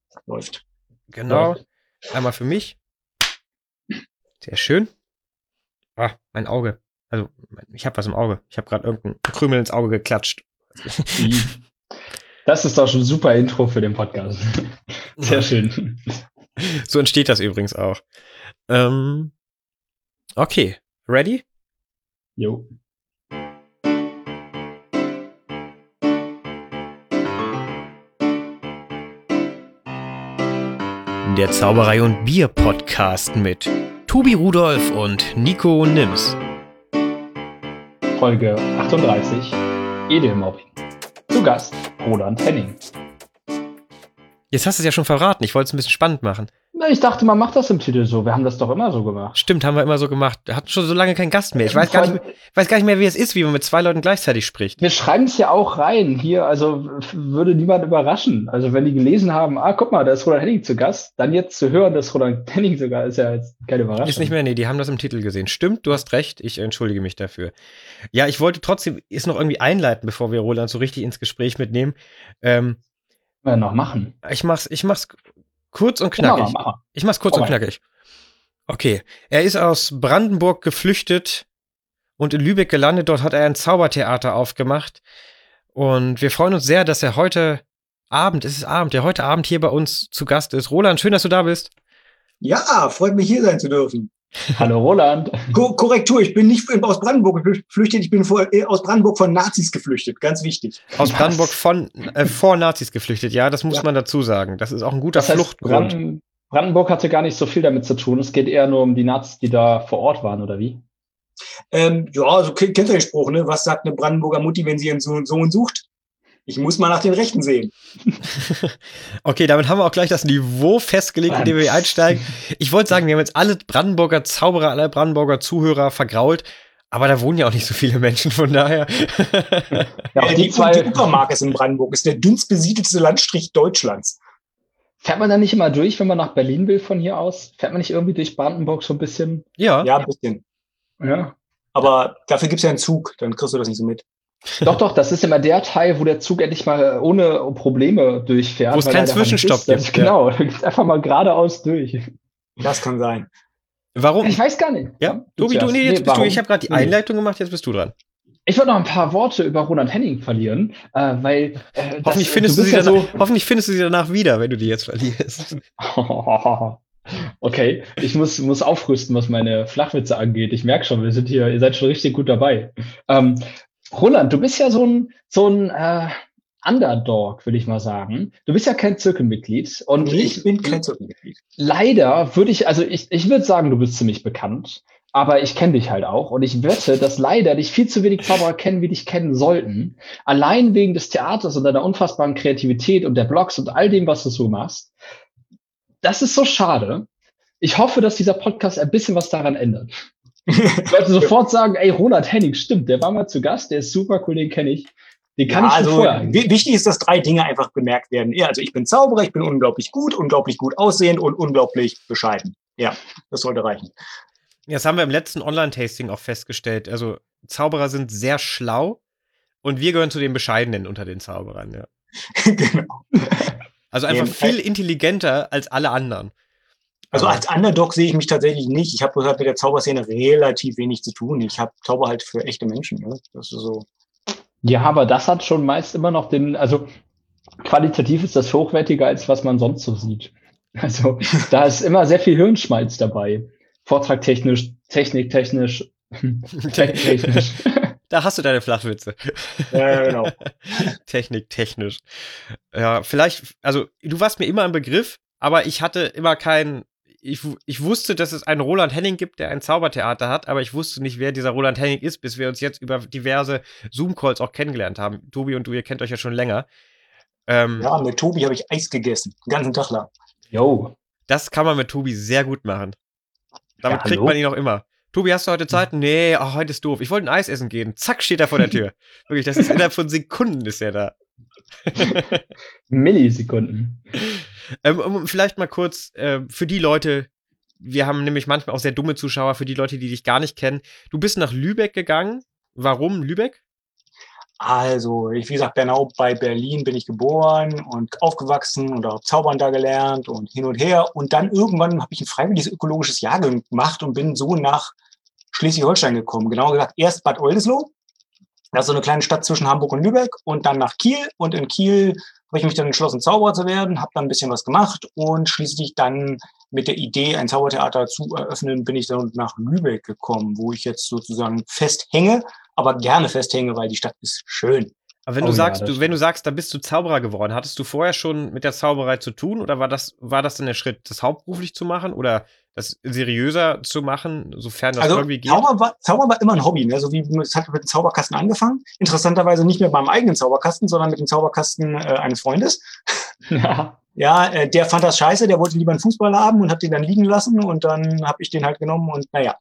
Läuft. Genau. Einmal für mich. Sehr schön. Ah, mein Auge. Also, ich habe was im Auge. Ich habe gerade irgendeinen Krümel ins Auge geklatscht. Das ist doch schon ein super Intro für den Podcast. Sehr schön. So entsteht das übrigens auch. Okay. Ready? Jo. Der Zauberei und Bier Podcast mit Tobi Rudolph und Nico Nims. Folge 38. Edelmobbing. Zu Gast Roland Henning. Jetzt hast du es ja schon verraten. Ich wollte es ein bisschen spannend machen. Na, ich dachte, man macht das im Titel so. Wir haben das doch immer so gemacht. Stimmt, haben wir immer so gemacht. Wir hatten schon so lange keinen Gast mehr. Ich weiß gar nicht mehr, wie es ist, wie man mit zwei Leuten gleichzeitig spricht. Wir schreiben es ja auch rein. Hier, also würde niemand überraschen. Also wenn die gelesen haben, guck mal, da ist Roland Henning zu Gast, dann jetzt zu hören, dass Roland Henning sogar ist ja jetzt keine Überraschung. Ist nicht mehr, nee, die haben das im Titel gesehen. Stimmt, du hast recht, ich entschuldige mich dafür. Ja, ich wollte trotzdem es noch irgendwie einleiten, bevor wir Roland so richtig ins Gespräch mitnehmen. Wir noch machen. Ich mach's kurz und knackig. Ich mach's kurz und knackig. Okay. Er ist aus Brandenburg geflüchtet und in Lübeck gelandet. Dort hat er ein Zaubertheater aufgemacht. Und wir freuen uns sehr, dass er heute Abend hier bei uns zu Gast ist. Roland, schön, dass du da bist. Ja, freut mich, hier sein zu dürfen. Hallo Roland. Korrektur, ich bin nicht aus Brandenburg geflüchtet, ich bin aus Brandenburg von Nazis geflüchtet, ganz wichtig. Aus Brandenburg vor Nazis geflüchtet, ja, das muss man dazu sagen. Das ist auch ein guter Fluchtgrund. Brandenburg hatte gar nicht so viel damit zu tun. Es geht eher nur um die Nazis, die da vor Ort waren, oder wie? Ja, also kennt ihr den Spruch, ne? Was sagt eine Brandenburger Mutti, wenn sie ihren Sohn sucht? Ich muss mal nach den Rechten sehen. Okay, damit haben wir auch gleich das Niveau festgelegt, in dem wir einsteigen. Ich wollte sagen, wir haben jetzt alle Brandenburger Zauberer, alle Brandenburger Zuhörer vergrault, aber da wohnen ja auch nicht so viele Menschen, von daher. Ja, die Uckermark ist in Brandenburg, ist der dünnst besiedelste Landstrich Deutschlands. Fährt man da nicht immer durch, wenn man nach Berlin will von hier aus? Fährt man nicht irgendwie durch Brandenburg so ein bisschen? Ja, ein bisschen. Ja. Aber dafür gibt's ja einen Zug, dann kriegst du das nicht so mit. Doch, das ist immer der Teil, wo der Zug endlich mal ohne Probleme durchfährt. Wo es keinen Zwischenstopp gibt. Genau, da geht's einfach mal geradeaus durch. Das kann sein. Warum? Ich weiß gar nicht. Ja, Tobi, jetzt bist du. Ich habe gerade die Einleitung gemacht, jetzt bist du dran. Ich wollte noch ein paar Worte über Roland Henning verlieren, weil hoffentlich findest du sie danach wieder, wenn du die jetzt verlierst. Okay, ich muss aufrüsten, was meine Flachwitze angeht. Ich merke schon, ihr seid schon richtig gut dabei. Roland, du bist ja so ein Underdog, würde ich mal sagen. Du bist ja kein Zirkelmitglied. Und ich bin kein Zirkelmitglied. Leider ich würde sagen, du bist ziemlich bekannt. Aber ich kenne dich halt auch. Und ich wette, dass leider dich viel zu wenig Zauberer kennen, wie dich kennen sollten. Allein wegen des Theaters und deiner unfassbaren Kreativität und der Blogs und all dem, was du so machst. Das ist so schade. Ich hoffe, dass dieser Podcast ein bisschen was daran ändert. Ich wollte sofort sagen, ey, Roland Henning, stimmt, der war mal zu Gast, der ist super cool, den kenne ich. Den kann ich schon vorher eigentlich. Wichtig ist, dass 3 Dinge einfach bemerkt werden. Ja, also ich bin Zauberer, ich bin unglaublich gut aussehend und unglaublich bescheiden. Ja, das sollte reichen. Das haben wir im letzten Online-Tasting auch festgestellt. Also Zauberer sind sehr schlau und wir gehören zu den Bescheidenen unter den Zauberern, ja. Genau. Also einfach viel intelligenter als alle anderen. Also als Underdog sehe ich mich tatsächlich nicht. Ich habe mit der Zauberszene relativ wenig zu tun. Ich habe Zauber halt für echte Menschen. Ne? Das ist so. Ja, aber das hat schon meist immer noch also qualitativ ist das hochwertiger, als was man sonst so sieht. Also da ist immer sehr viel Hirnschmalz dabei. Vortragtechnisch, techniktechnisch, technisch. Da hast du deine Flachwitze. Ja, genau. Techniktechnisch. Ja, vielleicht, also du warst mir immer ein Begriff, aber ich hatte immer ich wusste, dass es einen Roland Henning gibt, der ein Zaubertheater hat, aber ich wusste nicht, wer dieser Roland Henning ist, bis wir uns jetzt über diverse Zoom-Calls auch kennengelernt haben. Tobi und du, ihr kennt euch ja schon länger. Ja, mit Tobi habe ich Eis gegessen, den ganzen Tag lang. Jo. Das kann man mit Tobi sehr gut machen. Damit kriegt man ihn auch immer. Tobi, hast du heute Zeit? Nee, heute ist doof. Ich wollte ein Eis essen gehen. Zack, steht er vor der Tür. Wirklich, das ist innerhalb von Sekunden ist er da. Millisekunden. Vielleicht mal kurz für die Leute, wir haben nämlich manchmal auch sehr dumme Zuschauer, für die Leute, die dich gar nicht kennen. Du bist nach Lübeck gegangen. Warum Lübeck? Also, wie gesagt, Bernau bei Berlin bin ich geboren und aufgewachsen und auch Zaubern da gelernt und hin und her. Und dann irgendwann habe ich ein freiwilliges ökologisches Jahr gemacht und bin so nach Schleswig-Holstein gekommen. Genauer gesagt, erst Bad Oldesloe. Das ist so eine kleine Stadt zwischen Hamburg und Lübeck und dann nach Kiel. Und in Kiel habe ich mich dann entschlossen, Zauberer zu werden, habe dann ein bisschen was gemacht und schließlich dann mit der Idee, ein Zaubertheater zu eröffnen, bin ich dann nach Lübeck gekommen, wo ich jetzt sozusagen festhänge, aber gerne festhänge, weil die Stadt ist schön. Aber wenn du sagst, da bist du Zauberer geworden, hattest du vorher schon mit der Zauberei zu tun oder war das dann der Schritt, das hauptberuflich zu machen oder das seriöser zu machen, sofern das irgendwie geht? Zauber war immer ein Hobby, ne? So wie es hat mit dem Zauberkasten angefangen. Interessanterweise nicht mit meinem eigenen Zauberkasten, sondern mit dem Zauberkasten eines Freundes. Ja. Ja, der fand das scheiße, der wollte lieber einen Fußball haben und hat den dann liegen lassen und dann habe ich den halt genommen und naja.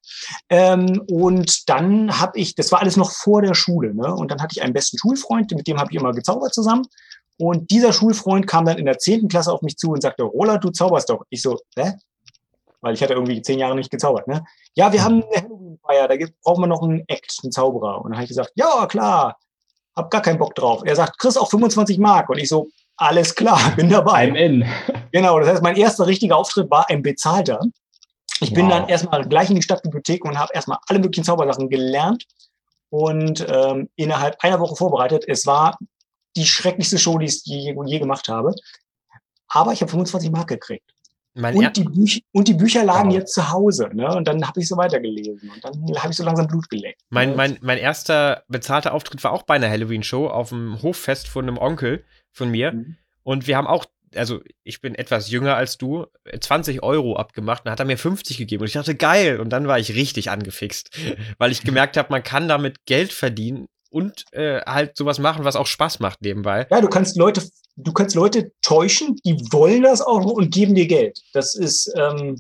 Und dann habe ich, das war alles noch vor der Schule, ne? Und dann hatte ich einen besten Schulfreund, mit dem habe ich immer gezaubert zusammen. Und dieser Schulfreund kam dann in der 10. Klasse auf mich zu und sagte, Roland, du zauberst doch. Ich so, hä? Weil ich hatte irgendwie 10 Jahre nicht gezaubert, ne? Ja, wir haben eine Halloween-Feier, da brauchen wir noch einen Act, einen Zauberer. Und dann habe ich gesagt, ja, klar, hab gar keinen Bock drauf. Er sagt, kriegst auch 25 Mark. Und ich so, alles klar, bin dabei. I'm in. Genau, das heißt, mein erster richtiger Auftritt war ein bezahlter. Ich bin dann erstmal gleich in die Stadtbibliothek und habe erstmal alle möglichen Zaubersachen gelernt und innerhalb einer Woche vorbereitet. Es war die schrecklichste Show, die ich je gemacht habe. Aber ich habe 25 Mark gekriegt. Und die Bücher lagen jetzt zu Hause, ne? Und dann habe ich so weitergelesen. Und dann habe ich so langsam Blut geleckt. Mein erster bezahlter Auftritt war auch bei einer Halloween-Show auf dem Hoffest von einem Onkel von mir. Mhm. Und wir haben auch, also ich bin etwas jünger als du, 20 € abgemacht. Und hat er mir 50 gegeben. Und ich dachte, geil. Und dann war ich richtig angefixt. Weil ich gemerkt habe, man kann damit Geld verdienen und halt sowas machen, was auch Spaß macht nebenbei. Ja, du kannst Leute täuschen, die wollen das auch und geben dir Geld. Das ist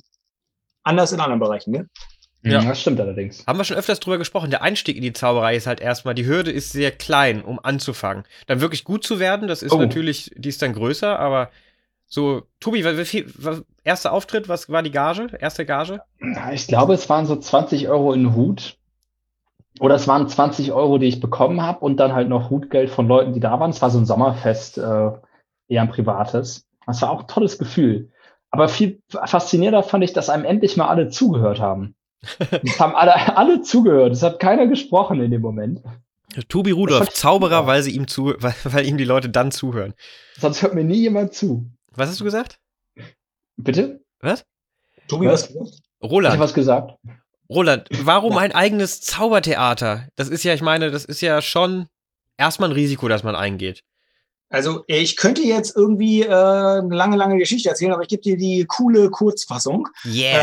anders in anderen Bereichen, ne? Ja, das stimmt allerdings. Haben wir schon öfters drüber gesprochen. Der Einstieg in die Zauberei ist halt erstmal, die Hürde ist sehr klein, um anzufangen. Dann wirklich gut zu werden, das ist natürlich, die ist dann größer, aber so, Tobi, erster Auftritt, was war die Gage? Erste Gage? Ich glaube, es waren so 20 € in Hut. Oder es waren 20 €, die ich bekommen habe und dann halt noch Hutgeld von Leuten, die da waren. Es war so ein Sommerfest, eher ein privates. Das war auch ein tolles Gefühl. Aber viel faszinierender fand ich, dass einem endlich mal alle zugehört haben. Es haben alle zugehört. Es hat keiner gesprochen in dem Moment. Tobi Rudolph, Zauberer, weil ihm die Leute dann zuhören. Sonst hört mir nie jemand zu. Was hast du gesagt? Bitte? Was? Tobi, was gesagt? Roland. Ich habe was gesagt. Roland, warum ein eigenes Zaubertheater? Das ist ja, ich meine, das ist ja schon erstmal ein Risiko, das man eingeht. Also ich könnte jetzt irgendwie eine lange Geschichte erzählen, aber ich gebe dir die coole Kurzfassung. Yeah.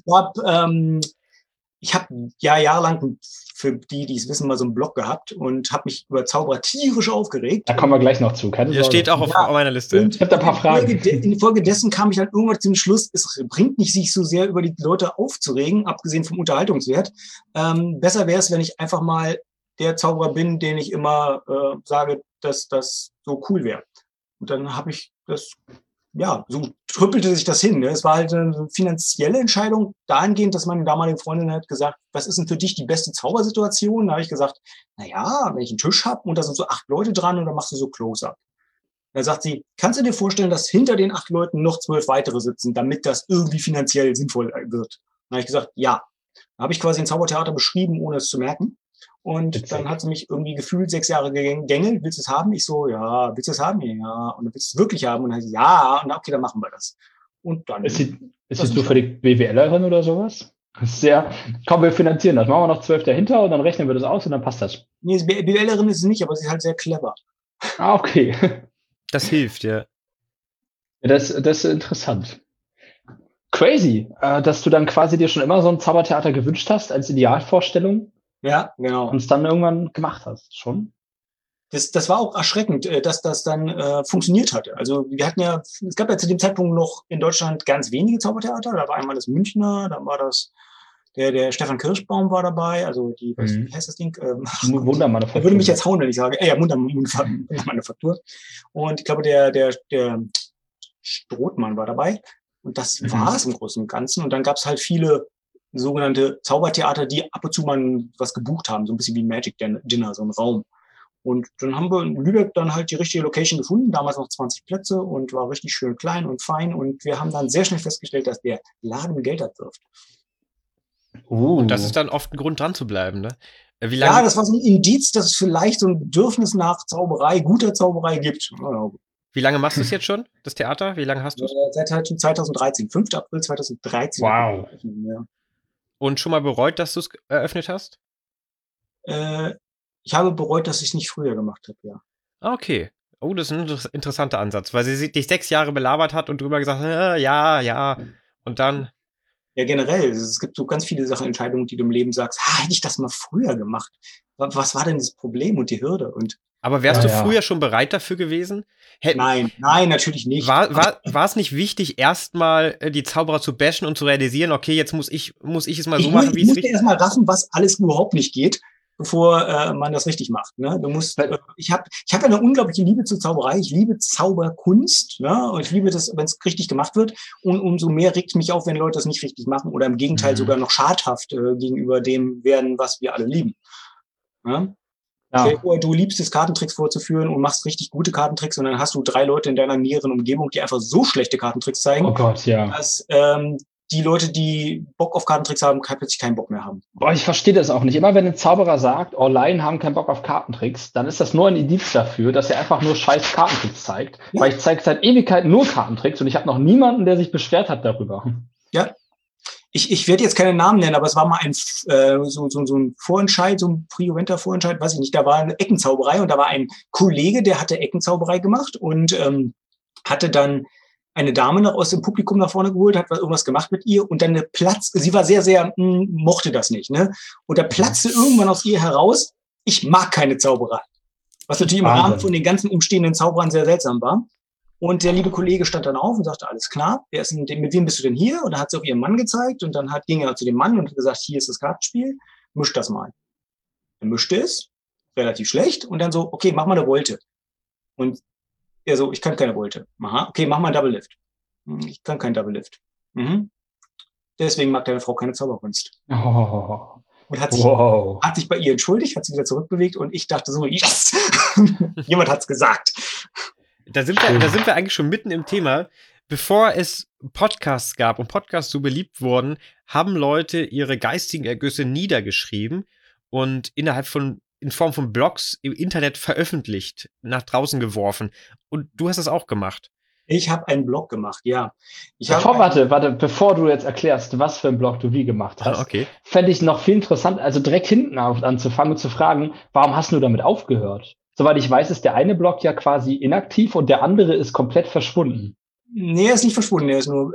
Ich habe jahrelang, für die es wissen, mal so einen Blog gehabt und habe mich über Zauberer tierisch aufgeregt. Da kommen wir gleich noch zu. Der steht auch auf meiner Liste. Und ich habe da ein paar Fragen. Infolgedessen kam ich dann irgendwann zum Schluss, es bringt nicht, sich so sehr über die Leute aufzuregen, abgesehen vom Unterhaltungswert. Besser wäre es, wenn ich einfach mal der Zauberer bin, den ich immer sage, dass das so cool wäre. Und dann habe ich das, so trüppelte sich das hin. Ne? Es war halt eine finanzielle Entscheidung dahingehend, dass meine damalige Freundin hat gesagt, was ist denn für dich die beste Zaubersituation? Da habe ich gesagt, naja, wenn ich einen Tisch habe und da sind so 8 Leute dran und dann machst du so Close-Up. Da sagt sie, kannst du dir vorstellen, dass hinter den 8 Leuten noch 12 weitere sitzen, damit das irgendwie finanziell sinnvoll wird? Dann habe ich gesagt, ja. Da habe ich quasi ein Zaubertheater beschrieben, ohne es zu merken. Und dann hat sie mich irgendwie gefühlt 6 Jahre gegängelt. Willst du es haben? Ich so, ja. Willst du es haben? Ja. Und dann willst du es wirklich haben? Und dann ja. Und okay, dann machen wir das. Und dann. Ist sie zufällig BWLerin oder sowas? Komm, wir finanzieren das. Machen wir noch 12 dahinter und dann rechnen wir das aus und dann passt das. Nee, BWLerin ist sie nicht, aber sie ist halt sehr clever. Ah, okay. Das hilft, ja. Das ist interessant. Crazy, dass du dann quasi dir schon immer so ein Zaubertheater gewünscht hast als Idealvorstellung. Ja, genau. Und es dann irgendwann gemacht hast, schon? Das war auch erschreckend, dass das dann funktioniert hatte. Also es gab ja zu dem Zeitpunkt noch in Deutschland ganz wenige Zaubertheater. Da war einmal das Münchner, dann war das der Stefan Kirschbaum war dabei, also wie heißt das Ding? Wundermanufaktur. Er würde mich jetzt hauen, wenn ich sage, Wundermanufaktur. Und ich glaube, der Strothmann war dabei. Und das war es im Großen und Ganzen. Und dann gab es halt viele sogenannte Zaubertheater, die ab und zu mal was gebucht haben, so ein bisschen wie Magic Dinner, so ein Raum. Und dann haben wir in Lübeck dann halt die richtige Location gefunden, damals noch 20 Plätze und war richtig schön klein und fein. Und wir haben dann sehr schnell festgestellt, dass der Laden Geld abwirft. Und das ist dann oft ein Grund, dran zu bleiben, ne? Ja, das war so ein Indiz, dass es vielleicht so ein Bedürfnis nach Zauberei, guter Zauberei gibt. Wie lange machst du es jetzt schon, das Theater? Wie lange hast du es? Seit 2013, 5. April 2013. Wow. Ja. Und schon mal bereut, dass du es eröffnet hast? Ich habe bereut, dass ich es nicht früher gemacht habe, ja. Okay. Oh, das ist ein interessanter Ansatz, weil sie dich 6 Jahre belabert hat und drüber gesagt hat, ja. Und dann... Ja, generell. Es gibt so ganz viele Entscheidungen, die du im Leben sagst, hätte ich das mal früher gemacht. Was war denn das Problem und die Hürde? Aber wärst du früher schon bereit dafür gewesen? Nein, natürlich nicht. War es nicht wichtig, erstmal die Zauberer zu bashen und zu realisieren, okay, jetzt muss ich es mal so machen, wie es richtig ist? Ich musste erstmal raffen, was alles überhaupt nicht geht, bevor man das richtig macht. Ne? Ich hab eine unglaubliche Liebe zur Zauberei. Ich liebe Zauberkunst, ne? Und ich liebe das, wenn es richtig gemacht wird. Und umso mehr regt es mich auf, wenn Leute das nicht richtig machen oder im Gegenteil sogar noch schadhaft gegenüber dem werden, was wir alle lieben. Ne? Ja. Du liebst es, Kartentricks vorzuführen und machst richtig gute Kartentricks und dann hast du 3 Leute in deiner näheren Umgebung, die einfach so schlechte Kartentricks zeigen, dass die Leute, die Bock auf Kartentricks haben, plötzlich keinen Bock mehr haben. Boah, ich verstehe das auch nicht. Immer wenn ein Zauberer sagt, Laien haben keinen Bock auf Kartentricks, dann ist das nur ein Indiz dafür, dass er einfach nur scheiß Kartentricks zeigt. Ja. Weil ich zeige seit Ewigkeiten nur Kartentricks und ich habe noch niemanden, der sich beschwert hat darüber. Ja. Ich werde jetzt keine Namen nennen, aber es war mal so ein Vorentscheid, so ein Prioventa-Vorentscheid, weiß ich nicht, da war eine Eckenzauberei und da war ein Kollege, der hatte Eckenzauberei gemacht und hatte dann eine Dame noch aus dem Publikum nach vorne geholt, hat irgendwas gemacht mit ihr und dann sie war sehr, sehr, mochte das nicht, ne? Und da platzte irgendwann aus ihr heraus, ich mag keine Zauberei. Was natürlich im Rahmen von den ganzen umstehenden Zauberern sehr seltsam war. Und der liebe Kollege stand dann auf und sagte, alles klar, mit wem bist du denn hier? Und dann hat sie auch ihren Mann gezeigt und dann ging er zu dem Mann und hat gesagt, hier ist das Kartenspiel, misch das mal. Er mischte es, relativ schlecht und dann so, okay, mach mal eine Volte. Und er so, ich kann keine Volte. Aha, okay, mach mal einen Double Lift. Ich kann keinen Double Lift. Deswegen mag deine Frau keine Zauberkunst. Und hat sich bei ihr entschuldigt, hat sich wieder zurückbewegt und ich dachte so, yes, jemand hat's gesagt. Da sind wir eigentlich schon mitten im Thema. Bevor es Podcasts gab und Podcasts so beliebt wurden, haben Leute ihre geistigen Ergüsse niedergeschrieben und in Form von Blogs im Internet veröffentlicht, nach draußen geworfen. Und du hast das auch gemacht. Ich habe einen Blog gemacht, ja. Warte, bevor du jetzt erklärst, was für einen Blog du wie gemacht hast, fände ich noch viel interessant, also direkt hinten anzufangen und zu fragen, warum hast du damit aufgehört? Soweit ich weiß, ist der eine Blog ja quasi inaktiv und der andere ist komplett verschwunden. Nee, er ist nicht verschwunden, er ist nur,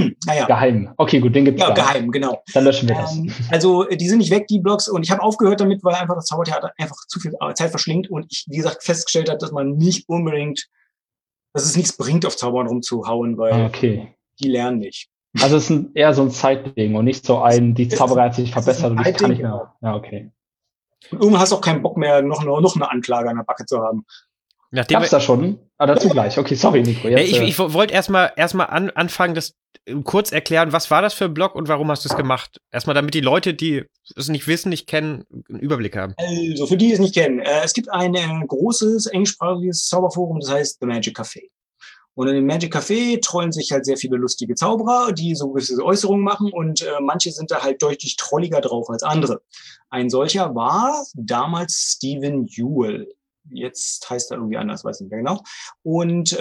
geheim. Okay, gut, den gibt's ja, geheim, genau. Dann löschen wir das. Also, die sind nicht weg, die Blogs, und ich habe aufgehört damit, weil einfach das Zaubertheater einfach zu viel Zeit verschlingt und ich, wie gesagt, festgestellt habe, dass man nicht unbedingt, dass es nichts bringt, auf Zaubern rumzuhauen, weil die lernen nicht. Also, es ist eher so ein Zeitding und nicht so die Zauberei hat sich verbessert und ich kann nicht mehr. Ja, okay. Und irgendwann hast du auch keinen Bock mehr, noch eine Anklage an der Backe zu haben. Gab's da schon? Dazu gleich. Okay, sorry, Nico. Jetzt, ich wollte erstmal anfangen, das kurz erklären, was war das für ein Blog und warum hast du es gemacht? Erstmal, damit die Leute, die es nicht wissen, nicht kennen, einen Überblick haben. Also, für die, die es nicht kennen, es gibt ein großes, englischsprachiges Zauberforum, das heißt The Magic Café. Und in dem Magic Café trollen sich halt sehr viele lustige Zauberer, die so gewisse Äußerungen machen und manche sind da halt deutlich trolliger drauf als andere. Ein solcher war damals Stephen Ewell. Jetzt heißt er irgendwie anders, weiß nicht mehr genau. Und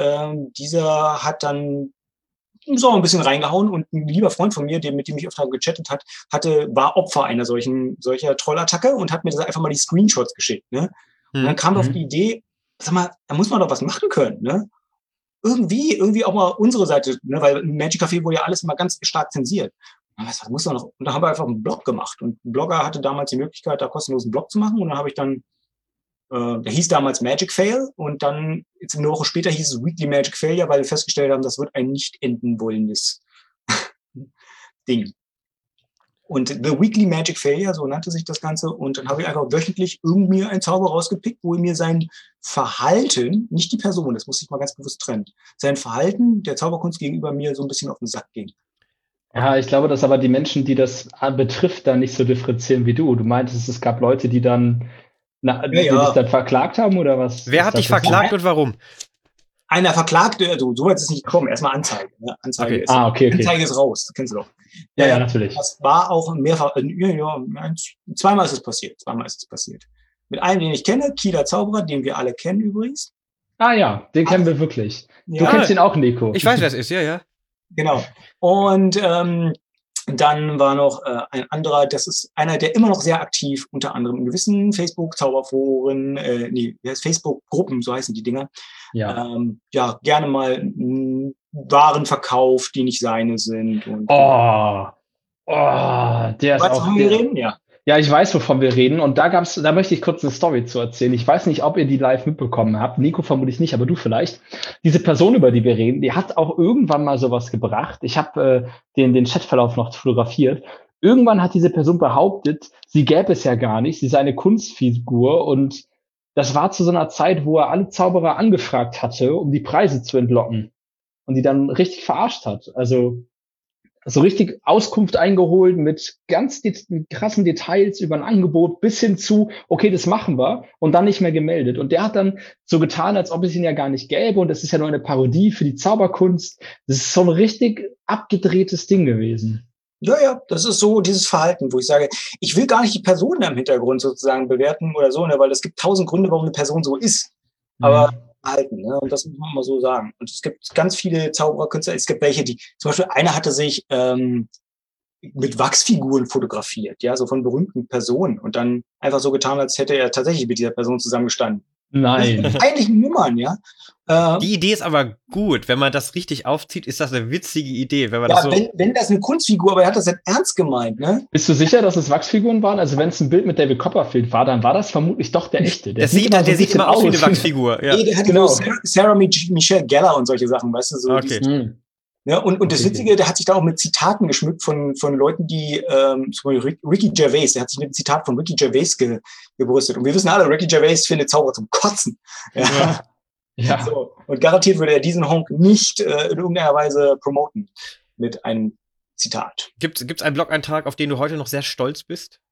dieser hat dann so ein bisschen reingehauen und ein lieber Freund von mir, mit dem ich öfter gechattet war Opfer einer solcher Trollattacke und hat mir das einfach mal die Screenshots geschickt. Ne? Und dann kam auf die Idee, sag mal, da muss man doch was machen können, ne? Irgendwie auch mal unsere Seite, ne? Weil im Magic Café wurde ja alles immer ganz stark zensiert. Was muss man noch? Und da haben wir einfach einen Blog gemacht. Und ein Blogger hatte damals die Möglichkeit, da kostenlos einen Blog zu machen. Und dann habe ich dann, der hieß damals Magic Fail. Und dann, jetzt eine Woche später hieß es Weekly Magic Failure, weil wir festgestellt haben, das wird ein nicht enden wollendes Ding. Und The Weekly Magic Failure, so nannte sich das Ganze. Und dann habe ich einfach wöchentlich irgendwie einen Zauber rausgepickt, wo mir sein Verhalten, nicht die Person, das muss ich mal ganz bewusst trennen, sein Verhalten der Zauberkunst gegenüber mir so ein bisschen auf den Sack ging. Ja, ich glaube, dass aber die Menschen, die das betrifft, dann nicht so differenzieren wie du. Du meintest, es gab Leute, die dann Die dich dann verklagt haben oder was? Wer hat dich verklagt und warum? Einer verklagt, also so weit ist es nicht gekommen. Erstmal Anzeige. Ne? Anzeige ist raus, das kennst du doch. Ja, natürlich. Das war auch mehrfach, zweimal ist es passiert. Mit einem, den ich kenne, Kieler Zauberer, den wir alle kennen übrigens. Ah ja, den kennen wir wirklich. Du kennst ihn auch, Nico. Ich weiß, wer es ist, ja. Genau. Und dann war noch ein anderer, das ist einer, der immer noch sehr aktiv, unter anderem in gewissen Facebook-Zauberforen, Facebook-Gruppen, so heißen die Dinger. Ja. Gerne mal Waren verkauft, die nicht seine sind. Und, der ist auch... reden? Ja. Ja, ich weiß, wovon wir reden. Und da möchte ich kurz eine Story zu erzählen. Ich weiß nicht, ob ihr die live mitbekommen habt. Nico vermutlich nicht, aber du vielleicht. Diese Person, über die wir reden, die hat auch irgendwann mal sowas gebracht. Ich habe den Chatverlauf noch fotografiert. Irgendwann hat diese Person behauptet, sie gäbe es ja gar nicht. Sie sei eine Kunstfigur. Und das war zu so einer Zeit, wo er alle Zauberer angefragt hatte, um die Preise zu entlocken. Und die dann richtig verarscht hat. Also so richtig Auskunft eingeholt mit ganz krassen Details über ein Angebot bis hin zu, okay, das machen wir, und dann nicht mehr gemeldet. Und der hat dann so getan, als ob es ihn ja gar nicht gäbe und das ist ja nur eine Parodie für die Zauberkunst. Das ist so ein richtig abgedrehtes Ding gewesen. Ja, das ist so dieses Verhalten, wo ich sage, ich will gar nicht die Person da im Hintergrund sozusagen bewerten oder so, ne, weil es gibt 1000 Gründe, warum eine Person so ist. Aber halten, ne? Und das muss man mal so sagen. Und es gibt ganz viele Zaubererkünstler. Es gibt welche, die, zum Beispiel einer hatte sich mit Wachsfiguren fotografiert, ja, so von berühmten Personen und dann einfach so getan, als hätte er tatsächlich mit dieser Person zusammengestanden. Nein. Das sind eigentlich Nummern, ja. Die Idee ist aber gut. Wenn man das richtig aufzieht, ist das eine witzige Idee. Wenn man wenn das eine Kunstfigur, aber er hat das nicht ernst gemeint, ne? Bist du sicher, dass es Wachsfiguren waren? Also wenn es ein Bild mit David Copperfield war, dann war das vermutlich doch der echte. Der sieht immer aus wie eine Wachsfigur. Ja. Nee, der hat genau Sarah Michelle Gellar und solche Sachen, weißt du, so. Okay. Ja, und das Witzige, der hat sich da auch mit Zitaten geschmückt von Leuten, die, zum Beispiel Ricky Gervais, der hat sich mit einem Zitat von Ricky Gervais gebrüstet. Und wir wissen alle, Ricky Gervais findet Zauber zum Kotzen. Ja. So. Und garantiert würde er diesen Honk nicht in irgendeiner Weise promoten mit einem Zitat. Gibt's einen Blog-Eintrag, auf den du heute noch sehr stolz bist?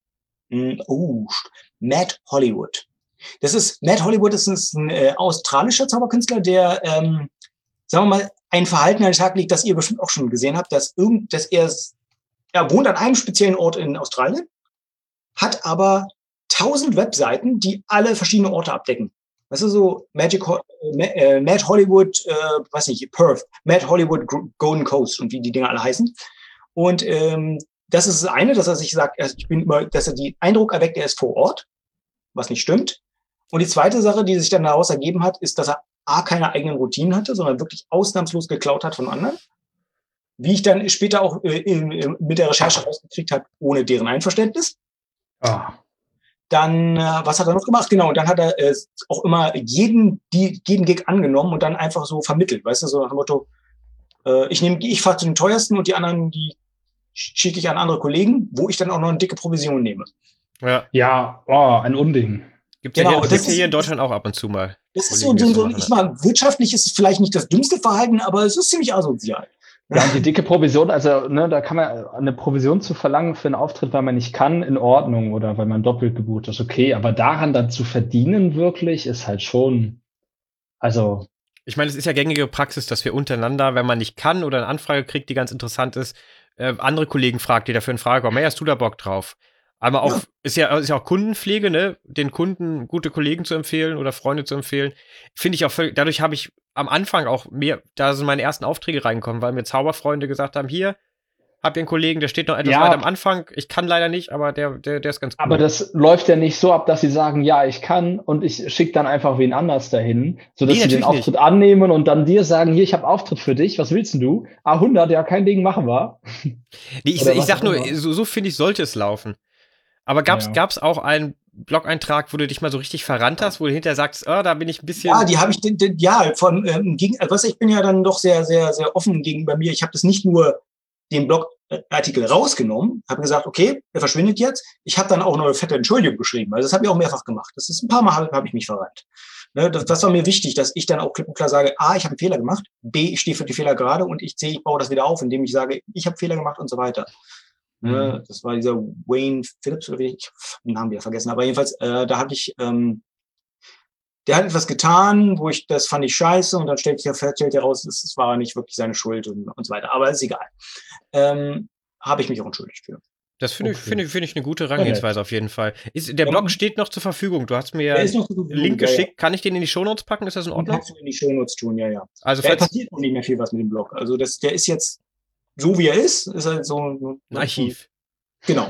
Matt Hollywood. Matt Hollywood ist ein australischer Zauberkünstler, der, sagen wir mal, ein Verhalten an den Tag legt, das ihr bestimmt auch schon gesehen habt, dass er wohnt an einem speziellen Ort in Australien, hat aber 1000 Webseiten, die alle verschiedene Orte abdecken. Das ist so Matt Hollywood, Perth, Matt Hollywood Golden Coast und wie die Dinger alle heißen. Und das ist das eine, dass er sich sagt, dass er den Eindruck erweckt, er ist vor Ort, was nicht stimmt. Und die zweite Sache, die sich dann daraus ergeben hat, ist, dass er keine eigenen Routinen hatte, sondern wirklich ausnahmslos geklaut hat von anderen. Wie ich dann später auch mit der Recherche rausgekriegt habe, ohne deren Einverständnis. Dann, was hat er noch gemacht? Genau, und dann hat er auch immer jeden Gig angenommen und dann einfach so vermittelt, weißt du, so nach dem Motto, ich fahre zu den teuersten und die anderen, die schicke ich an andere Kollegen, wo ich dann auch noch eine dicke Provision nehme. Ja, ein Unding. Gibt's ja hier in Deutschland auch ab und zu mal. Das ist wirtschaftlich ist es vielleicht nicht das dümmste Verhalten, aber es ist ziemlich asozial. Ja, und die dicke Provision, also da kann man eine Provision zu verlangen für einen Auftritt, weil man nicht kann, in Ordnung, oder weil man doppelt gebucht ist, okay, aber daran dann zu verdienen wirklich, ist halt schon, also... Ich meine, es ist ja gängige Praxis, dass wir untereinander, wenn man nicht kann oder eine Anfrage kriegt, die ganz interessant ist, andere Kollegen fragt, die dafür in Frage kommen, hey, hast du da Bock drauf? Aber auch, ist ja auch Kundenpflege, ne? Den Kunden gute Kollegen zu empfehlen oder Freunde zu empfehlen. Finde ich auch völlig, dadurch habe ich am Anfang auch da sind meine ersten Aufträge reingekommen, weil mir Zauberfreunde gesagt haben, hier, habt ihr einen Kollegen, der steht noch etwas weit am Anfang. Ich kann leider nicht, aber der ist ganz gut. Aber das läuft ja nicht so ab, dass sie sagen, ja, ich kann, und ich schicke dann einfach wen anders dahin, sodass sie den Auftritt annehmen und dann dir sagen, hier, ich habe Auftritt für dich, was willst denn du? 100, ja, kein Ding, machen wir. Nee, ich sag nur, so finde ich, sollte es laufen. Aber gab's auch einen Blog-Eintrag, wo du dich mal so richtig verrannt hast, wo du hinterher sagst, da bin ich ein bisschen... Ja, die habe ich, ich bin ja dann doch sehr, sehr, sehr offen gegenüber mir. Ich habe das nicht nur den Blogartikel rausgenommen, habe gesagt, okay, der verschwindet jetzt. Ich habe dann auch noch eine fette Entschuldigung geschrieben. Also das habe ich auch mehrfach gemacht. Das ist ein paar Mal habe ich mich verrannt. Ne, das war mir wichtig, dass ich dann auch klipp und klar sage, A, ich habe einen Fehler gemacht, B, ich stehe für die Fehler gerade und ich baue das wieder auf, indem ich sage, ich habe Fehler gemacht und so weiter. Ne? Das war dieser Wayne Phillips, oder ich hab den Namen wieder vergessen. Aber jedenfalls, da hatte ich, der hat etwas getan, das fand ich scheiße und dann stellt er raus, es war nicht wirklich seine Schuld und so weiter. Aber ist egal. Habe ich mich auch entschuldigt für. Das finde ich eine gute Herangehensweise auf jeden Fall. Der Blog steht noch zur Verfügung. Du hast mir ja einen Link geschickt. Ja. Kann ich den in die Shownotes packen? Ist das in Ordnung? Kannst du in die Shownotes tun, ja. Also da passiert noch nicht mehr viel was mit dem Blog. Also der ist jetzt so, wie er ist halt so ein Archiv. Genau.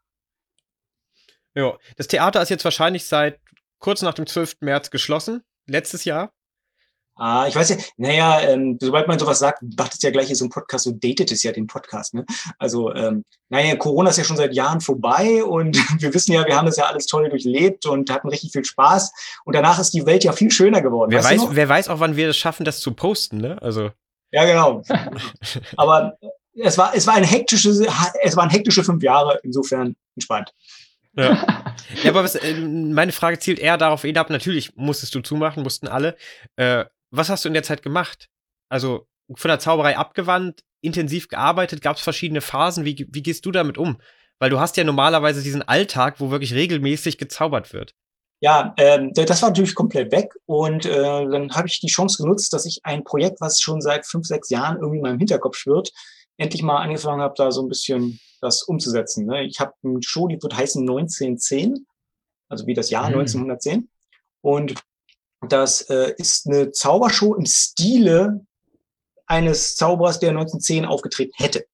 Ja, das Theater ist jetzt wahrscheinlich seit kurz nach dem 12. März geschlossen. Letztes Jahr. Ich weiß ja, sobald man sowas sagt, macht es ja gleich hier so ein Podcast, so datet es ja den Podcast, ne? Also, Corona ist ja schon seit Jahren vorbei und wir wissen ja, wir haben das ja alles toll durchlebt und hatten richtig viel Spaß und danach ist die Welt ja viel schöner geworden. Wer weiß auch, wann wir es schaffen, das zu posten, ne? Also. Ja, genau. Aber es waren hektische 5 Jahre, insofern entspannt. Ja, aber meine Frage zielt eher darauf ab, natürlich musstest du zumachen, mussten alle. Was hast du in der Zeit gemacht? Also von der Zauberei abgewandt, intensiv gearbeitet, gab es verschiedene Phasen. Wie gehst du damit um? Weil du hast ja normalerweise diesen Alltag, wo wirklich regelmäßig gezaubert wird. Ja, das war natürlich komplett weg und dann habe ich die Chance genutzt, dass ich ein Projekt, was schon seit 5, 6 Jahren irgendwie in meinem Hinterkopf schwirrt, endlich mal angefangen habe, da so ein bisschen das umzusetzen. Ne? Ich habe eine Show, die wird heißen 1910, also wie das Jahr 1910. Und das ist eine Zaubershow im Stile eines Zauberers, der 1910 aufgetreten hätte.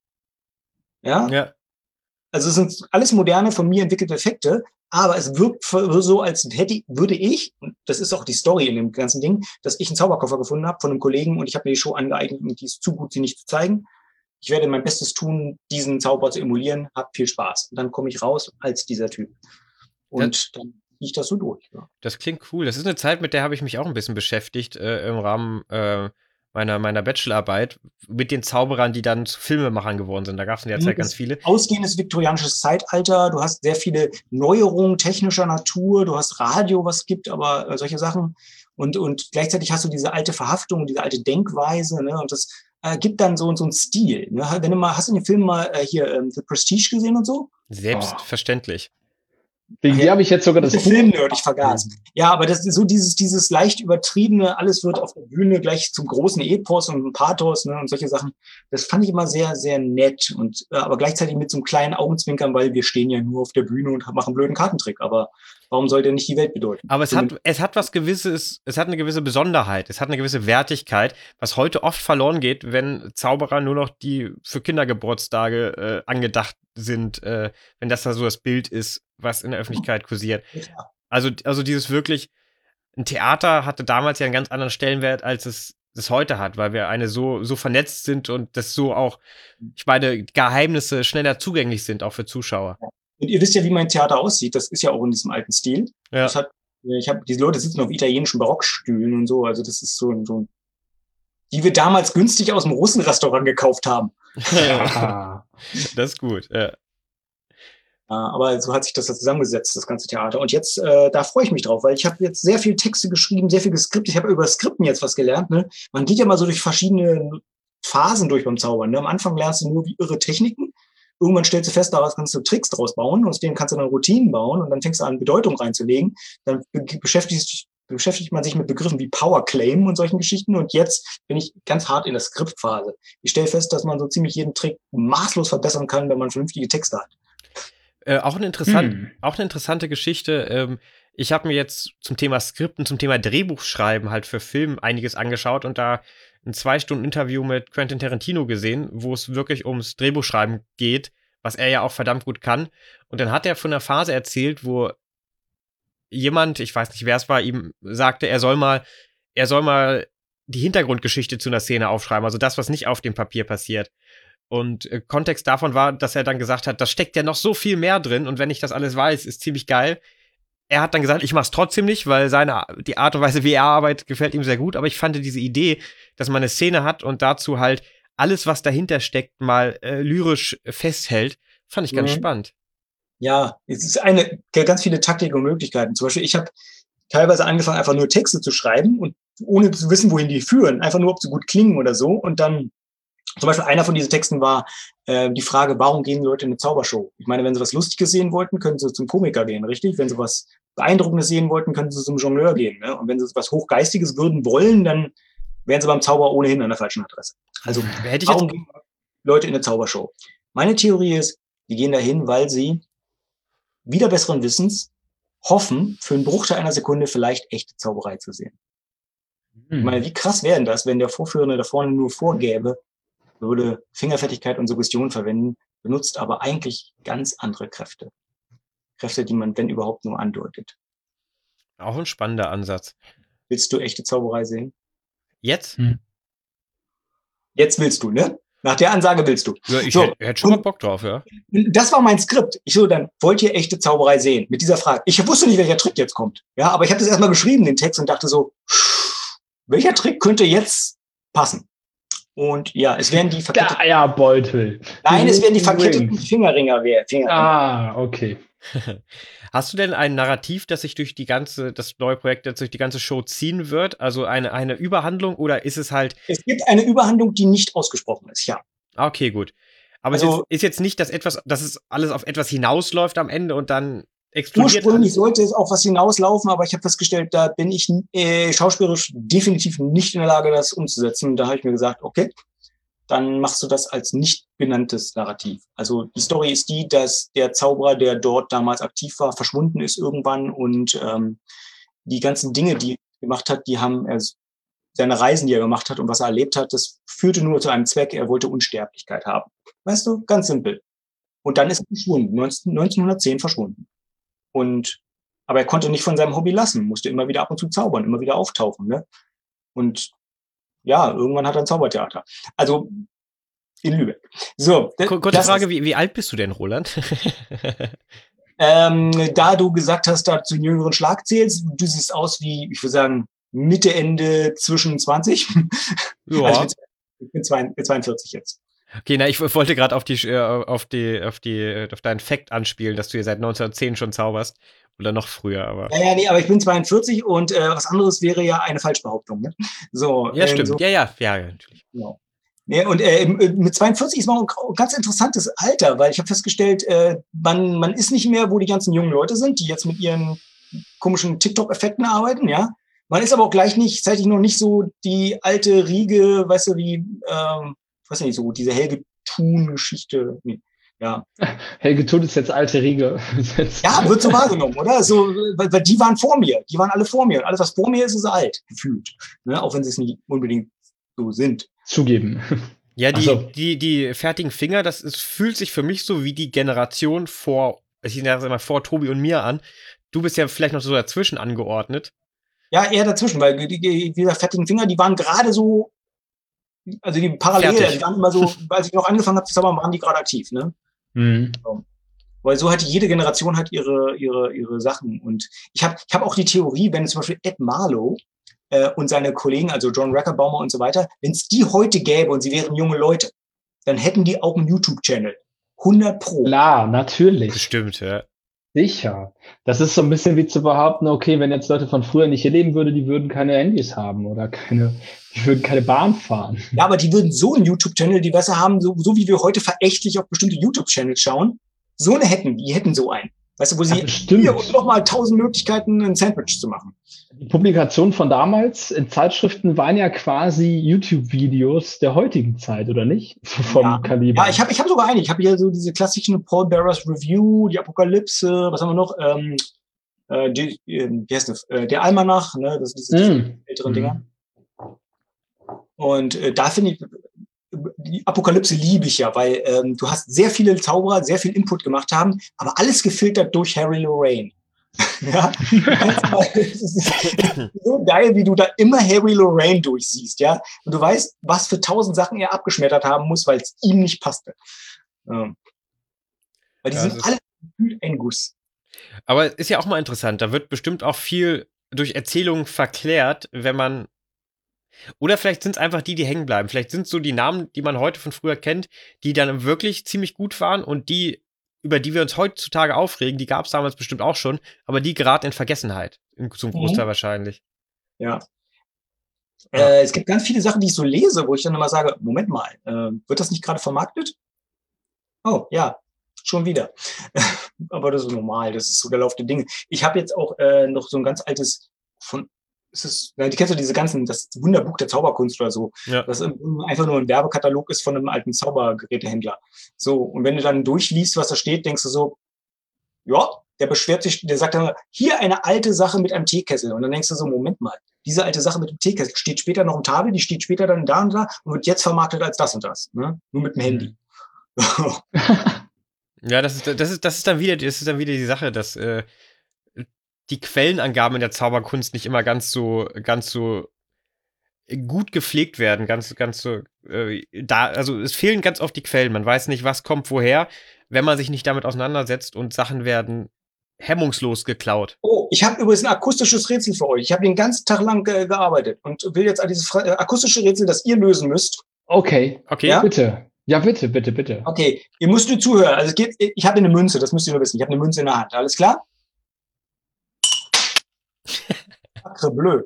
Ja? Also es sind alles moderne, von mir entwickelte Effekte, aber es wirkt so, als würde ich, und das ist auch die Story in dem ganzen Ding, dass ich einen Zauberkoffer gefunden habe von einem Kollegen und ich habe mir die Show angeeignet und die ist zu gut, sie nicht zu zeigen. Ich werde mein Bestes tun, diesen Zauberer zu emulieren, hab viel Spaß. Und dann komme ich raus als dieser Typ. Und dann ziehe ich das so durch. Ja. Das klingt cool. Das ist eine Zeit, mit der habe ich mich auch ein bisschen beschäftigt im Rahmen meiner Bachelorarbeit mit den Zauberern, die dann zu Filmemachern geworden sind. Da gab es in der Zeit ganz viele. Ausgehendes viktorianisches Zeitalter. Du hast sehr viele Neuerungen technischer Natur. Du hast Radio, was es gibt, aber solche Sachen. Und gleichzeitig hast du diese alte Verhaftung, diese alte Denkweise. Ne? Und das gibt dann so einen Stil. Ne? Hast du den Film mal The Prestige gesehen und so? Selbstverständlich. Wegen dir habe ich jetzt sogar das Film-Nerd, ich vergaß. Ja, aber das ist so dieses leicht übertriebene, alles wird auf der Bühne gleich zum großen Epos und ein Pathos, ne, und solche Sachen. Das fand ich immer sehr, sehr nett und aber gleichzeitig mit so einem kleinen Augenzwinkern, weil wir stehen ja nur auf der Bühne und machen einen blöden Kartentrick. Aber warum soll der nicht die Welt bedeuten? Aber es hat was Gewisses, es hat eine gewisse Besonderheit, es hat eine gewisse Wertigkeit, was heute oft verloren geht, wenn Zauberer nur noch die für Kindergeburtstage angedacht sind, wenn das da so das Bild ist, was in der Öffentlichkeit kursiert. Ja. Also dieses wirklich, ein Theater hatte damals ja einen ganz anderen Stellenwert, als es heute hat, weil wir so vernetzt sind und das so auch, ich meine, Geheimnisse schneller zugänglich sind, auch für Zuschauer. Ja. Und ihr wisst ja, wie mein Theater aussieht. Das ist ja auch in diesem alten Stil. Ja. Diese Leute sitzen auf italienischen Barockstühlen und so. Also das ist so die wir damals günstig aus dem Russenrestaurant gekauft haben. Ja. Das ist gut, ja. Aber so hat sich das zusammengesetzt, das ganze Theater. Und jetzt, da freue ich mich drauf, weil ich habe jetzt sehr viel Texte geschrieben, sehr viel geskriptet. Ich habe über Skripten jetzt was gelernt. Ne? Man geht ja mal so durch verschiedene Phasen durch beim Zaubern. Ne? Am Anfang lernst du nur wie irre Techniken. Irgendwann stellst du fest, daraus kannst du Tricks draus bauen. Aus denen kannst du dann Routinen bauen. Und dann fängst du an, Bedeutung reinzulegen. Dann beschäftigt man sich mit Begriffen wie Power Claim und solchen Geschichten. Und jetzt bin ich ganz hart in der Skriptphase. Ich stelle fest, dass man so ziemlich jeden Trick maßlos verbessern kann, wenn man vernünftige Texte hat. Auch eine interessante Geschichte. Ich habe mir jetzt zum Thema Skripten, zum Thema Drehbuchschreiben halt für Film einiges angeschaut und da ein 2-Stunden-Interview mit Quentin Tarantino gesehen, wo es wirklich ums Drehbuchschreiben geht, was er ja auch verdammt gut kann. Und dann hat er von einer Phase erzählt, wo jemand, ich weiß nicht, wer es war, ihm sagte, er soll mal die Hintergrundgeschichte zu einer Szene aufschreiben, also das, was nicht auf dem Papier passiert. Und Kontext davon war, dass er dann gesagt hat, da steckt ja noch so viel mehr drin und wenn ich das alles weiß, ist ziemlich geil. Er hat dann gesagt, ich mach's trotzdem nicht, weil die Art und Weise, wie er arbeitet, gefällt ihm sehr gut. Aber ich fand diese Idee, dass man eine Szene hat und dazu halt alles, was dahinter steckt, mal lyrisch festhält, fand ich ganz spannend. Ja, es ist ganz viele Taktiken und Möglichkeiten. Zum Beispiel, ich habe teilweise angefangen, einfach nur Texte zu schreiben und ohne zu wissen, wohin die führen. Einfach nur, ob sie gut klingen oder so. Und dann Zum Beispiel einer von diesen Texten war die Frage, warum gehen Leute in eine Zaubershow? Ich meine, wenn sie was Lustiges sehen wollten, können sie zum Komiker gehen, richtig? Wenn sie was Beeindruckendes sehen wollten, können sie zum Jongleur gehen. Ne? Und wenn sie was Hochgeistiges wollen, dann wären sie beim Zauber ohnehin an der falschen Adresse. Also warum gehen Leute in eine Zaubershow? Meine Theorie ist, die gehen dahin, weil sie wieder besseren Wissens hoffen, für einen Bruchteil einer Sekunde vielleicht echte Zauberei zu sehen. Ich meine, wie krass wäre denn das, wenn der Vorführende da vorne nur vorgäbe, würde Fingerfertigkeit und Suggestion verwenden, benutzt aber eigentlich ganz andere Kräfte. Kräfte, die man, wenn überhaupt, nur andeutet. Auch ein spannender Ansatz. Willst du echte Zauberei sehen? Jetzt? Jetzt willst du, ne? Nach der Ansage willst du. Ja, ich hätte schon mal Bock drauf, ja. Das war mein Skript. Ich so, dann wollt ihr echte Zauberei sehen? Mit dieser Frage. Ich wusste nicht, welcher Trick jetzt kommt. Ja, aber ich habe das erstmal geschrieben, den Text, und dachte so, welcher Trick könnte jetzt passen? Und ja, es werden die verketteten... Der Eierbeutel. Nein, es werden die verketteten Fingerringer. Okay. Hast du denn ein Narrativ, das sich durch das neue Projekt jetzt durch die ganze Show ziehen wird? Also eine Überhandlung, oder ist es halt... Es gibt eine Überhandlung, die nicht ausgesprochen ist, ja. Okay, gut. Aber also, es ist jetzt nicht, dass es alles auf etwas hinausläuft am Ende und dann explodiert. Ursprünglich sollte es auf was hinauslaufen, aber ich habe festgestellt, da bin ich schauspielerisch definitiv nicht in der Lage, das umzusetzen. Da habe ich mir gesagt, okay, dann machst du das als nicht benanntes Narrativ. Also die Story ist die, dass der Zauberer, der dort damals aktiv war, verschwunden ist irgendwann, und die ganzen Dinge, die er gemacht hat, die haben seine Reisen, die er gemacht hat und was er erlebt hat, das führte nur zu einem Zweck: Er wollte Unsterblichkeit haben. Weißt du, ganz simpel. Und dann ist er verschwunden, 1910 verschwunden. Aber er konnte nicht von seinem Hobby lassen, musste immer wieder ab und zu zaubern, immer wieder auftauchen, ne? Und ja, irgendwann hat er ein Zaubertheater. Also in Lübeck. So, kurze Frage, wie alt bist du denn, Roland? Da du gesagt hast, da zu den jüngeren Schlag zählst, du siehst aus wie, ich würde sagen, Mitte, Ende, zwischen 20. Ja. Also ich bin 42 jetzt. Okay, ich wollte gerade auf deinen Fact anspielen, dass du ja seit 1910 schon zauberst. Oder noch früher, aber... Nee, aber ich bin 42 und was anderes wäre ja eine Falschbehauptung, ne? So, ja, stimmt. Ja, natürlich. Genau. Ja, und mit 42 ist man ein ganz interessantes Alter, weil ich habe festgestellt, man ist nicht mehr, wo die ganzen jungen Leute sind, die jetzt mit ihren komischen TikTok-Effekten arbeiten, ja. Man ist aber auch gleichzeitig noch nicht so die alte Riege, weißt du, wie, weiß nicht, so diese Helge Thun-Geschichte. Ja. Helge Thun ist jetzt alte Riege. Ja, wird so wahrgenommen, oder? So, weil die waren vor mir. Die waren alle vor mir. Und alles, was vor mir ist alt, gefühlt. Ne? Auch wenn sie es nicht unbedingt so sind. Zugeben. Ja, die fertigen Finger, fühlt sich für mich so wie die Generation ich nenne das immer vor Tobi und mir an. Du bist ja vielleicht noch so dazwischen angeordnet. Ja, eher dazwischen, weil diese fertigen Finger, die waren gerade so, also die parallel, die waren immer so, als ich noch angefangen habe zu zaubern, waren die gerade aktiv, ne? Mhm. So. Weil so hat jede Generation ihre Sachen. Und ich hab auch die Theorie, wenn zum Beispiel Ed Marlowe und seine Kollegen, also John Rackerbaumer und so weiter, wenn es die heute gäbe und sie wären junge Leute, dann hätten die auch einen YouTube-Channel. 100%. Klar, natürlich. Bestimmt, ja. Sicher. Das ist so ein bisschen wie zu behaupten, okay, wenn jetzt Leute von früher nicht hier leben würden, die würden keine Handys haben oder die würden keine Bahn fahren. Ja, aber die würden so einen YouTube-Channel, die besser haben, so wie wir heute verächtlich auf bestimmte YouTube-Channels schauen, die hätten so einen. Weißt du, wo sie hier und nochmal 1000 Möglichkeiten, ein Sandwich zu machen. Die Publikationen von damals in Zeitschriften waren ja quasi YouTube-Videos der heutigen Zeit, oder nicht? Vom Kaliber. Ja, ich hab sogar eine. Ich habe hier so diese klassischen Paul Bearers Review, die Apokalypse, was haben wir noch? Wie heißt das? Der Almanach, ne? Das sind diese älteren Dinger. Und da finde ich, die Apokalypse liebe ich ja, weil du hast sehr viele Zauberer, sehr viel Input gemacht haben, aber alles gefiltert durch Harry Lorraine. Ja, es ist so geil, wie du da immer Harry Lorraine durchsiehst, ja, und du weißt, was für 1000 Sachen er abgeschmettert haben muss, weil es ihm nicht passte. Weil die sind alle ein Guss. Aber ist ja auch mal interessant, da wird bestimmt auch viel durch Erzählungen verklärt, wenn man, oder vielleicht sind es einfach die hängen bleiben, vielleicht sind es so die Namen, die man heute von früher kennt, die dann wirklich ziemlich gut waren, und die, über die wir uns heutzutage aufregen, die gab es damals bestimmt auch schon, aber die geraten in Vergessenheit, zum Großteil wahrscheinlich. Ja. Es gibt ganz viele Sachen, die ich so lese, wo ich dann immer sage, Moment mal, wird das nicht gerade vermarktet? Oh, ja, schon wieder. Aber das ist normal, das ist so der Lauf der Dinge. Ich habe jetzt auch noch so ein ganz altes die kennst du diese ganzen, das Wunderbuch der Zauberkunst oder so, das einfach nur ein Werbekatalog ist von einem alten Zaubergerätehändler. So, und wenn du dann durchliest, was da steht, denkst du so, ja, der beschwert sich, der sagt dann, hier eine alte Sache mit einem Teekessel. Und dann denkst du so, Moment mal, diese alte Sache mit dem Teekessel steht später noch im Tafel, die steht später dann da und da und wird jetzt vermarktet als das und das. Ne? Nur mit dem Handy. Ja, das ist dann wieder die Sache, dass die Quellenangaben in der Zauberkunst nicht immer ganz so gut gepflegt werden, also es fehlen ganz oft die Quellen. Man weiß nicht, was kommt woher, wenn man sich nicht damit auseinandersetzt, und Sachen werden hemmungslos geklaut. Oh, ich habe übrigens ein akustisches Rätsel für euch. Ich habe den ganzen Tag lang gearbeitet und will jetzt dieses akustische Rätsel, das ihr lösen müsst. Okay, ja? Bitte. Ja, bitte. Okay, ihr müsst nur zuhören. Also ich habe eine Münze, das müsst ihr nur wissen. Ich habe eine Münze in der Hand. Alles klar? Sacre bleu.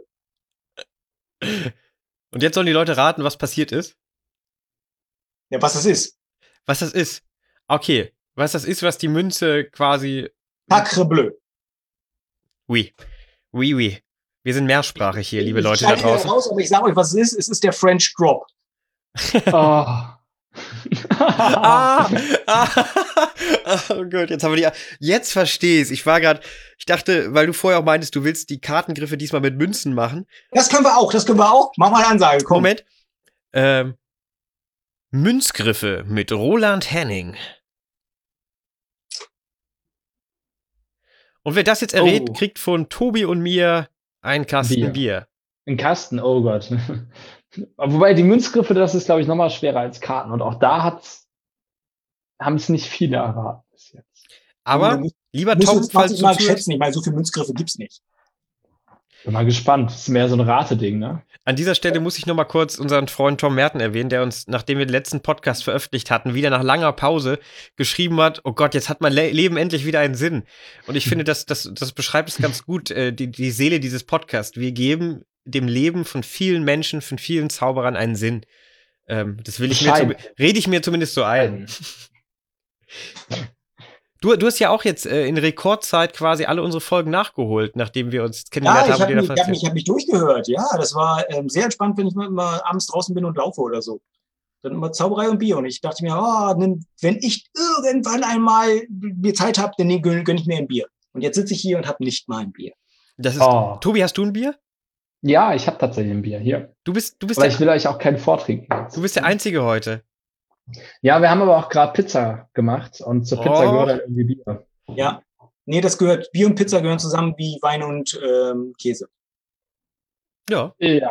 Und jetzt sollen die Leute raten, was passiert ist? Ja, was das ist. Was das ist? Okay, was das ist, was die Münze quasi... Sacre bleu. Oui. Wir sind mehrsprachig hier, liebe Leute da draußen. Raus, aber ich sage euch, was es ist. Es ist der French Drop. Oh Gott, jetzt verstehe ich's. Ich dachte, weil du vorher auch meintest, du willst die Kartengriffe diesmal mit Münzen machen. Das können wir auch. Mach mal eine Ansage, komm. Moment. Münzgriffe mit Roland Henning. Und wer das jetzt errät, kriegt von Tobi und mir einen Kasten Bier. Ein Kasten, oh Gott. Wobei die Münzgriffe, das ist, glaube ich, nochmal schwerer als Karten. Und auch da haben es nicht viele erraten bis jetzt. Aber, lieber Tom, falls du mal schätzen, ich meine, so viele Münzgriffe gibt's nicht. Bin mal gespannt. Das ist mehr so ein Rateding, ne? An dieser Stelle muss ich noch mal kurz unseren Freund Tom Merten erwähnen, der uns, nachdem wir den letzten Podcast veröffentlicht hatten, wieder nach langer Pause geschrieben hat, oh Gott, jetzt hat mein Leben endlich wieder einen Sinn. Und ich finde, das beschreibt es ganz gut, die Seele dieses Podcasts. Wir geben dem Leben von vielen Menschen, von vielen Zauberern einen Sinn. Das rede ich mir zumindest so ein. Du hast ja auch jetzt in Rekordzeit quasi alle unsere Folgen nachgeholt, nachdem wir uns kennengelernt haben. Ja, ich hab mich durchgehört. Ja, das war sehr entspannt, wenn ich mal abends draußen bin und laufe oder so. Dann immer Zauberei und Bier. Und ich dachte mir, wenn ich irgendwann einmal mir Zeit habe, dann gönn ich mir ein Bier. Und jetzt sitze ich hier und habe nicht mal ein Bier. Tobi, hast du ein Bier? Ja, ich habe tatsächlich ein Bier hier. Aber ich will euch auch keinen vortrinken. Du bist der Einzige heute. Ja, wir haben aber auch gerade Pizza gemacht und zur Pizza gehört dann irgendwie Bier. Ja, nee, Bier und Pizza gehören zusammen wie Wein und Käse. Ja.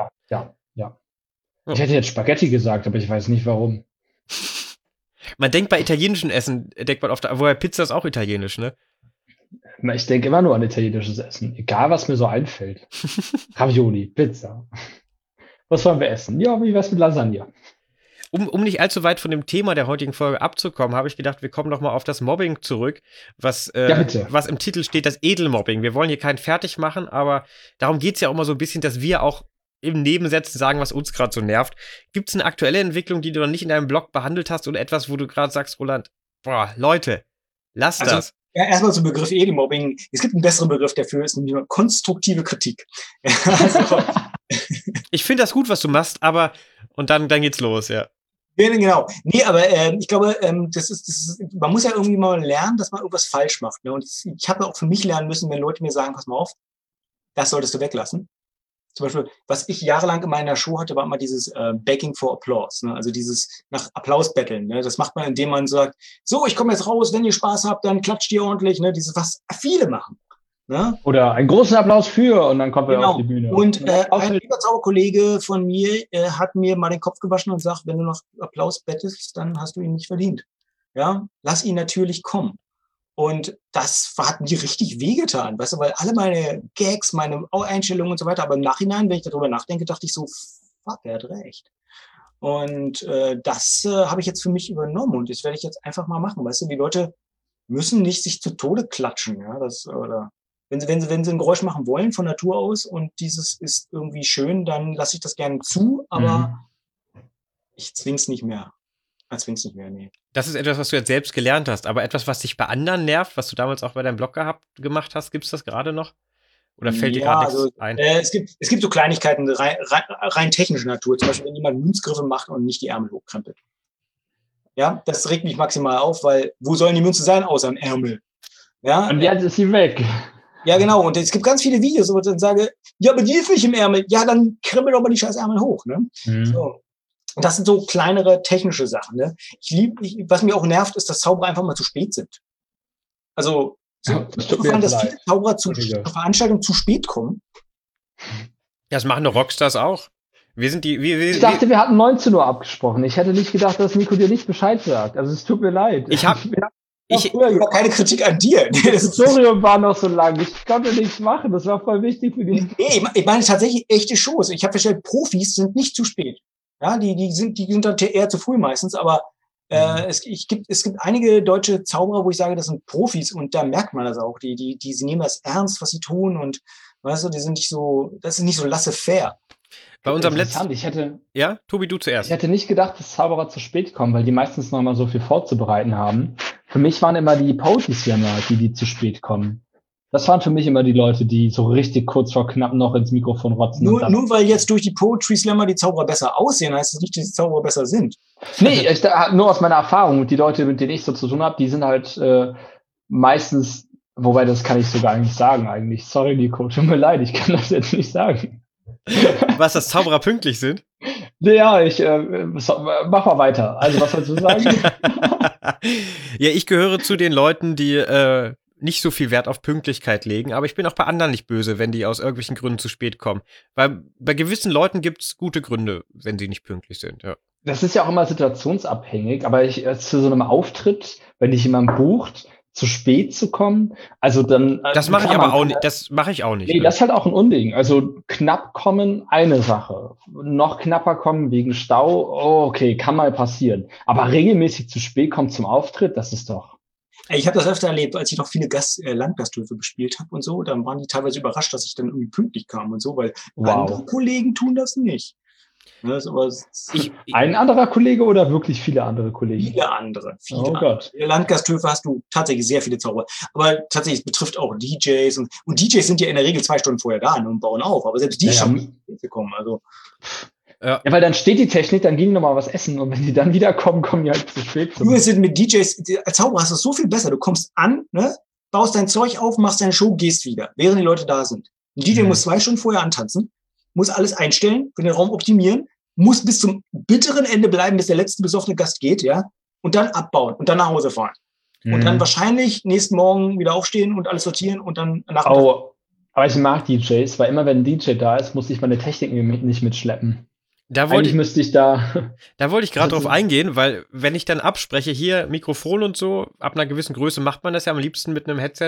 Ich hätte jetzt Spaghetti gesagt, aber ich weiß nicht warum. Man denkt bei italienischem Essen, woher Pizza ist auch italienisch, ne? Ich denke immer nur an italienisches Essen, egal was mir so einfällt. Ravioli, Pizza. Was wollen wir essen? Ja, wie wär's mit Lasagne? Um nicht allzu weit von dem Thema der heutigen Folge abzukommen, habe ich gedacht, wir kommen noch mal auf das Mobbing zurück, was im Titel steht, das Edelmobbing. Wir wollen hier keinen fertig machen, aber darum geht es ja auch immer so ein bisschen, dass wir auch im Nebensätzen sagen, was uns gerade so nervt. Gibt es eine aktuelle Entwicklung, die du noch nicht in deinem Blog behandelt hast oder etwas, wo du gerade sagst, Roland, Leute, lasst das. Ja, erstmal zum Begriff Edelmobbing. Es gibt einen besseren Begriff dafür, ist nämlich konstruktive Kritik. Ich finde das gut, was du machst, aber und dann geht's los, ja. Genau. Nee, aber ich glaube, man muss ja irgendwie mal lernen, dass man irgendwas falsch macht. Ne? Und ich habe auch für mich lernen müssen, wenn Leute mir sagen, pass mal auf, das solltest du weglassen. Zum Beispiel, was ich jahrelang in meiner Show hatte, war immer dieses Begging for Applause. Ne? Also dieses nach Applaus betteln. Ne? Das macht man, indem man sagt, so, ich komme jetzt raus, wenn ihr Spaß habt, dann klatscht ihr ordentlich. Ne? Dieses, was viele machen. Ne? Oder einen großen Applaus für und dann kommt er auf die Bühne. Und ein lieber Zauberkollege von mir hat mir mal den Kopf gewaschen und sagt, wenn du noch Applaus bettest, dann hast du ihn nicht verdient. Ja, lass ihn natürlich kommen. Und das hat mir richtig wehgetan, weißt du, weil alle meine Gags, meine Einstellungen und so weiter, aber im Nachhinein, wenn ich darüber nachdenke, dachte ich so, fuck, er hat recht. Und das habe ich jetzt für mich übernommen und das werde ich jetzt einfach mal machen, weißt du, die Leute müssen nicht sich zu Tode klatschen, ja, oder Wenn sie ein Geräusch machen wollen von Natur aus und dieses ist irgendwie schön, dann lasse ich das gerne zu, aber ich zwing's nicht mehr. Nee. Das ist etwas, was du jetzt selbst gelernt hast, aber etwas, was dich bei anderen nervt, was du damals auch bei deinem Blog gemacht hast, gibt es das gerade noch? Oder fällt dir gerade nichts ein? Es gibt so Kleinigkeiten rein technischer Natur, zum Beispiel, wenn jemand Münzgriffe macht und nicht die Ärmel hochkrempelt. Ja, das regt mich maximal auf, weil wo sollen die Münzen sein, außer im Ärmel? Ja, und jetzt ist sie weg. Ja, genau. Und es gibt ganz viele Videos, wo ich dann sage, ja, aber die ist nicht im Ärmel. Ja, dann krempel doch mal die scheiß Ärmel hoch. Ne? So. Und das sind so kleinere technische Sachen. Ne? Was mir auch nervt, ist, dass Zauberer einfach mal zu spät sind. Also, dass viele Zauberer zur Veranstaltung zu spät kommen. Das machen doch Rockstars auch. Ich dachte, wir hatten 19 Uhr abgesprochen. Ich hätte nicht gedacht, dass Nico dir nicht Bescheid sagt. Also, es tut mir leid. Ich habe keine Kritik an dir. Das Tutorium war noch so lang. Ich konnte nichts machen. Das war voll wichtig für dich. Nee, ich meine tatsächlich echte Shows. Ich habe festgestellt, Profis sind nicht zu spät. Ja, die sind dann eher zu früh meistens, aber es gibt einige deutsche Zauberer, wo ich sage, das sind Profis und da merkt man das auch. Die nehmen das ernst, was sie tun und weißt du, das ist nicht so laissez-faire. Bei unserem letzten... Ja, Tobi, du zuerst. Ich hätte nicht gedacht, dass Zauberer zu spät kommen, weil die meistens noch mal so viel vorzubereiten haben. Für mich waren immer die Poetry Slammer, die zu spät kommen. Das waren für mich immer die Leute, die so richtig kurz vor knapp noch ins Mikrofon rotzen. Nur weil jetzt durch die Poetry Slammer die Zauberer besser aussehen, heißt das nicht, dass die Zauberer besser sind. Nee, nur aus meiner Erfahrung. Die Leute, mit denen ich so zu tun habe, die sind halt meistens, wobei das kann ich sogar nicht sagen eigentlich. Sorry, Nico, tut mir leid, ich kann das jetzt nicht sagen. Was, dass Zauberer pünktlich sind? Ja, mach mal weiter. Also, was sollst du sagen? Ja, ich gehöre zu den Leuten, die nicht so viel Wert auf Pünktlichkeit legen, aber ich bin auch bei anderen nicht böse, wenn die aus irgendwelchen Gründen zu spät kommen. Weil bei gewissen Leuten gibt es gute Gründe, wenn sie nicht pünktlich sind, ja. Das ist ja auch immer situationsabhängig, aber zu so einem Auftritt, wenn dich jemand bucht, zu spät zu kommen, also dann... Das mache ich aber auch nicht. Das mache ich auch nicht. Nee, das ist halt auch ein Unding. Also knapp kommen, eine Sache. Noch knapper kommen wegen Stau, okay, kann mal passieren. Aber regelmäßig zu spät kommen zum Auftritt, das ist doch... Ich habe das öfter erlebt, als ich noch viele Landgasthöfe gespielt habe und so. Dann waren die teilweise überrascht, dass ich dann irgendwie pünktlich kam und so, weil andere Kollegen tun das nicht. Ein anderer Kollege oder wirklich viele andere Kollegen? Viele andere. Oh Gott. Landgasthöfe hast du tatsächlich sehr viele Zauberer. Aber tatsächlich, es betrifft auch DJs. Und DJs sind ja in der Regel 2 Stunden vorher da und bauen auf. Aber selbst die schaffen nicht zu kommen. Also... Ja, weil dann steht die Technik, dann gehen die nochmal was essen und wenn die dann wiederkommen, kommen die halt zu spät. Du sind mit DJs, als Zauberer hast du es so viel besser. Du kommst an, ne, baust dein Zeug auf, machst deine Show, gehst wieder, während die Leute da sind. Ein DJ muss 2 Stunden vorher antanzen, muss alles einstellen, für den Raum optimieren, muss bis zum bitteren Ende bleiben, bis der letzte besoffene Gast geht, ja, und dann abbauen und dann nach Hause fahren. Und dann wahrscheinlich nächsten Morgen wieder aufstehen und alles sortieren und dann nach Hause. Oh, aber ich mag DJs, weil immer wenn ein DJ da ist, muss ich meine Technik nicht mitschleppen. Da wollte ich gerade drauf eingehen, weil wenn ich dann abspreche, hier Mikrofon und so, ab einer gewissen Größe macht man das ja am liebsten mit einem Headset.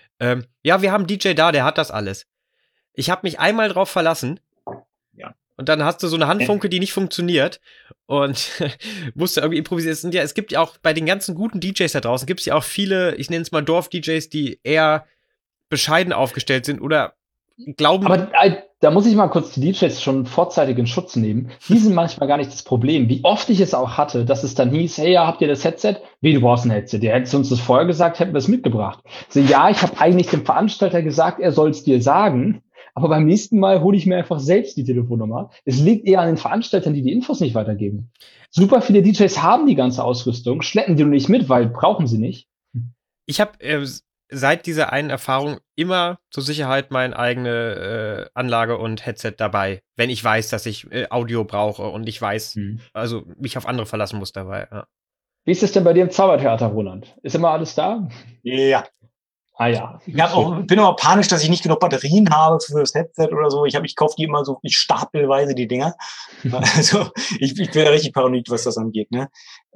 Ja, wir haben DJ da, der hat das alles. Ich habe mich einmal drauf verlassen. Ja. Und dann hast du so eine Handfunke, die nicht funktioniert und musst du irgendwie improvisieren. Es gibt ja auch bei den ganzen guten DJs da draußen, gibt es ja auch viele, ich nenne es mal Dorf-DJs, die eher bescheiden aufgestellt sind oder glauben... Aber da muss ich mal kurz die DJs schon vorzeitig in Schutz nehmen. Die sind manchmal gar nicht das Problem. Wie oft ich es auch hatte, dass es dann hieß, hey, ja, habt ihr das Headset? Wie, du brauchst ein Headset. Ihr hättest uns das vorher gesagt, hätten wir es mitgebracht. So, ja, ich habe eigentlich dem Veranstalter gesagt, er soll es dir sagen, aber beim nächsten Mal hole ich mir einfach selbst die Telefonnummer. Es liegt eher an den Veranstaltern, die Infos nicht weitergeben. Super viele DJs haben die ganze Ausrüstung, schleppen die nur nicht mit, weil brauchen sie nicht. Ich habe seit dieser einen Erfahrung immer zur Sicherheit meine eigene Anlage und Headset dabei, wenn ich weiß, dass ich Audio brauche und ich weiß, also mich auf andere verlassen muss dabei. Ja. Wie ist es denn bei dir im Zaubertheater, Roland? Ist immer alles da? Ja. Ah ja. Ich bin auch panisch, dass ich nicht genug Batterien habe für das Headset oder so. Ich kaufe die immer so stapelweise, die Dinger. Also ich bin ja richtig paranoid, was das angeht. Ne?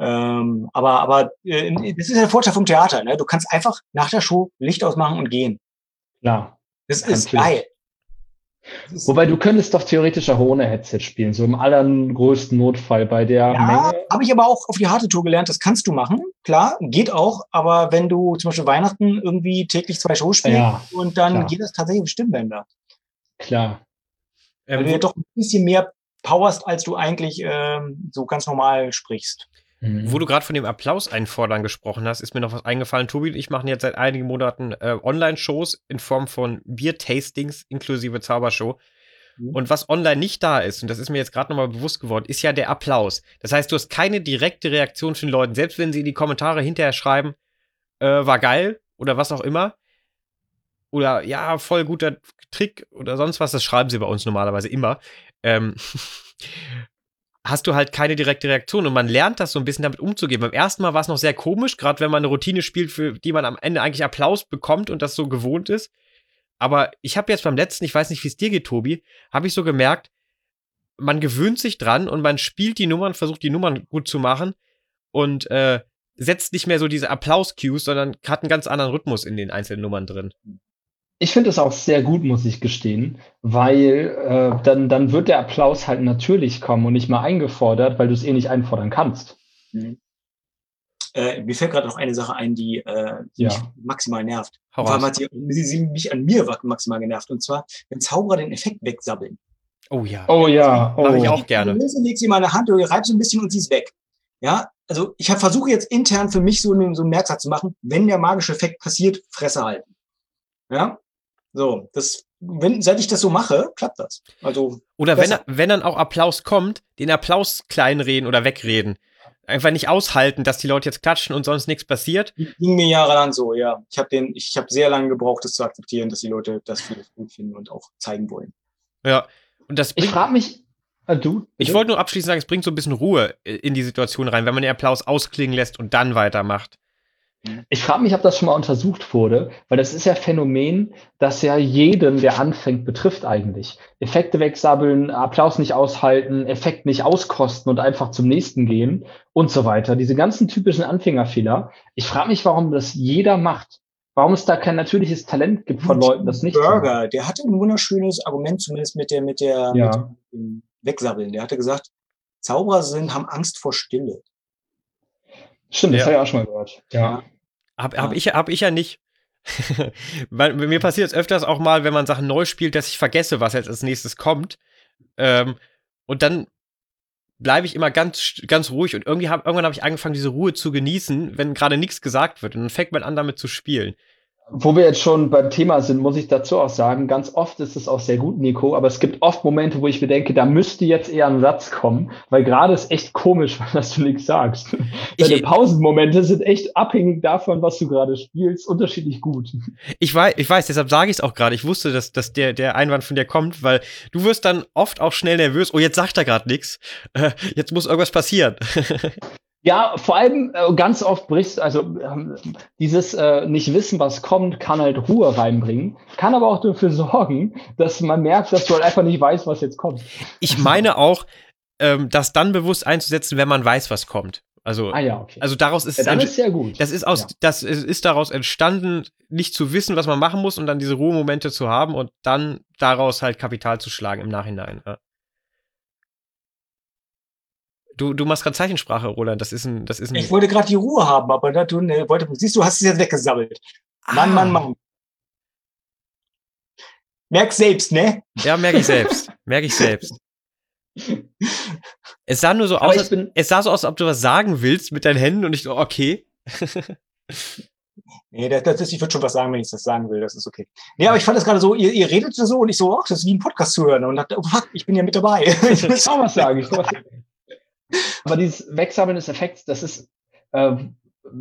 Aber das ist ja der Vorteil vom Theater. Ne? Du kannst einfach nach der Show Licht ausmachen und gehen. Ja. Das ist geil. Wobei du könntest doch theoretisch auch ohne Headset spielen, so im allergrößten Notfall bei der Menge. Habe ich aber auch auf die harte Tour gelernt, das kannst du machen, klar, geht auch, aber wenn du zum Beispiel Weihnachten irgendwie täglich 2 Shows spielst und dann geht das tatsächlich mit Stimmbänder. Klar. Weil du ja doch ein bisschen mehr powerst, als du eigentlich so ganz normal sprichst. Wo du gerade von dem Applaus einfordern gesprochen hast, ist mir noch was eingefallen. Tobi und ich machen jetzt seit einigen Monaten Online-Shows in Form von Bier-Tastings inklusive Zaubershow. Und was online nicht da ist, und das ist mir jetzt gerade nochmal bewusst geworden, ist ja der Applaus. Das heißt, du hast keine direkte Reaktion von den Leuten, selbst wenn sie in die Kommentare hinterher schreiben, war geil oder was auch immer. Oder ja, voll guter Trick oder sonst was, das schreiben sie bei uns normalerweise immer. Hast du halt keine direkte Reaktion und man lernt das so ein bisschen damit umzugehen. Beim ersten Mal war es noch sehr komisch, gerade wenn man eine Routine spielt, für die man am Ende eigentlich Applaus bekommt und das so gewohnt ist. Aber ich habe jetzt beim letzten, ich weiß nicht, wie es dir geht, Tobi, habe ich so gemerkt, man gewöhnt sich dran und man spielt die Nummern, versucht die Nummern gut zu machen und setzt nicht mehr so diese Applaus-Cues, sondern hat einen ganz anderen Rhythmus in den einzelnen Nummern drin. Ich finde es auch sehr gut, muss ich gestehen, weil dann wird der Applaus halt natürlich kommen und nicht mal eingefordert, weil du es nicht einfordern kannst. Mir fällt gerade noch eine Sache ein, die mich maximal nervt. Vor allem hat sie mich an mir maximal genervt. Und zwar, wenn Zauberer den Effekt wegsabbeln. Oh ja. Oh ja. Mache ich auch gerne. Du legst sie mal in der Hand oder reibst ein bisschen und sie ist weg. Ja, also ich versuche jetzt intern für mich so einen Merksatz zu machen, wenn der magische Effekt passiert, Fresse halten. Ja, so, seit ich das so mache, klappt das. Also oder wenn dann auch Applaus kommt, den Applaus kleinreden oder wegreden. Einfach nicht aushalten, dass die Leute jetzt klatschen und sonst nichts passiert. Ging mir jahrelang so, ja. Ich habe sehr lange gebraucht, das zu akzeptieren, dass die Leute das gut finden und auch zeigen wollen. Ja, und das ich frage mich, ich wollte nur abschließend sagen, es bringt so ein bisschen Ruhe in die Situation rein, wenn man den Applaus ausklingen lässt und dann weitermacht. Ich frage mich, ob das schon mal untersucht wurde, weil das ist ja Phänomen, das ja jeden, der anfängt, betrifft eigentlich. Effekte wegsabbeln, Applaus nicht aushalten, Effekt nicht auskosten und einfach zum nächsten gehen und so weiter. Diese ganzen typischen Anfängerfehler. Ich frage mich, warum das jeder macht. Warum es da kein natürliches Talent gibt von Leuten, das nicht Burger, der hatte ein wunderschönes Argument, zumindest mit dem Wegsabbeln. Der hatte gesagt, Zauberer haben Angst vor Stille. Stimmt, das habe ich auch schon mal gehört. Ja. Hab ich ja nicht. Weil mir passiert es öfters auch mal, wenn man Sachen neu spielt, dass ich vergesse, was jetzt als nächstes kommt. Und dann bleibe ich immer ganz, ganz ruhig und irgendwann habe ich angefangen, diese Ruhe zu genießen, wenn gerade nichts gesagt wird. Und dann fängt man an, damit zu spielen. Wo wir jetzt schon beim Thema sind, muss ich dazu auch sagen, ganz oft ist es auch sehr gut, Nico, aber es gibt oft Momente, wo ich mir denke, da müsste jetzt eher ein Satz kommen, weil gerade ist echt komisch, dass du nichts sagst. Deine Pausenmomente sind echt abhängig davon, was du gerade spielst, unterschiedlich gut. Ich weiß, deshalb sage ich es auch gerade. Ich wusste, dass der Einwand von dir kommt, weil du wirst dann oft auch schnell nervös. Oh, jetzt sagt er gerade nichts. Jetzt muss irgendwas passieren. Ja, vor allem ganz oft dieses nicht wissen, was kommt, kann halt Ruhe reinbringen, kann aber auch dafür sorgen, dass man merkt, dass du halt einfach nicht weißt, was jetzt kommt. Ich meine auch, das dann bewusst einzusetzen, wenn man weiß, was kommt. Also, okay. Also daraus ist dann ist sehr gut. Das ist daraus entstanden, nicht zu wissen, was man machen muss und dann diese Ruhemomente zu haben und dann daraus halt Kapital zu schlagen im Nachhinein. Ja. Du machst gerade Zeichensprache, Roland. Das ist ein. Ich wollte gerade die Ruhe haben, aber siehst du, hast es jetzt weggesammelt. Mann. Merk selbst, ne? Ja, merke ich selbst. Es sah nur so aus, als ob du was sagen willst mit deinen Händen und ich so, okay. Nee, ich würde schon was sagen, wenn ich das sagen will, das ist okay. Nee, aber ich fand das gerade so, ihr redet so und ich so, das ist wie ein Podcast zu hören und dachte, oh fuck, ich bin ja mit dabei. Ich muss auch was sagen. Aber dieses Wegsammeln des Effekts, das ist, wenn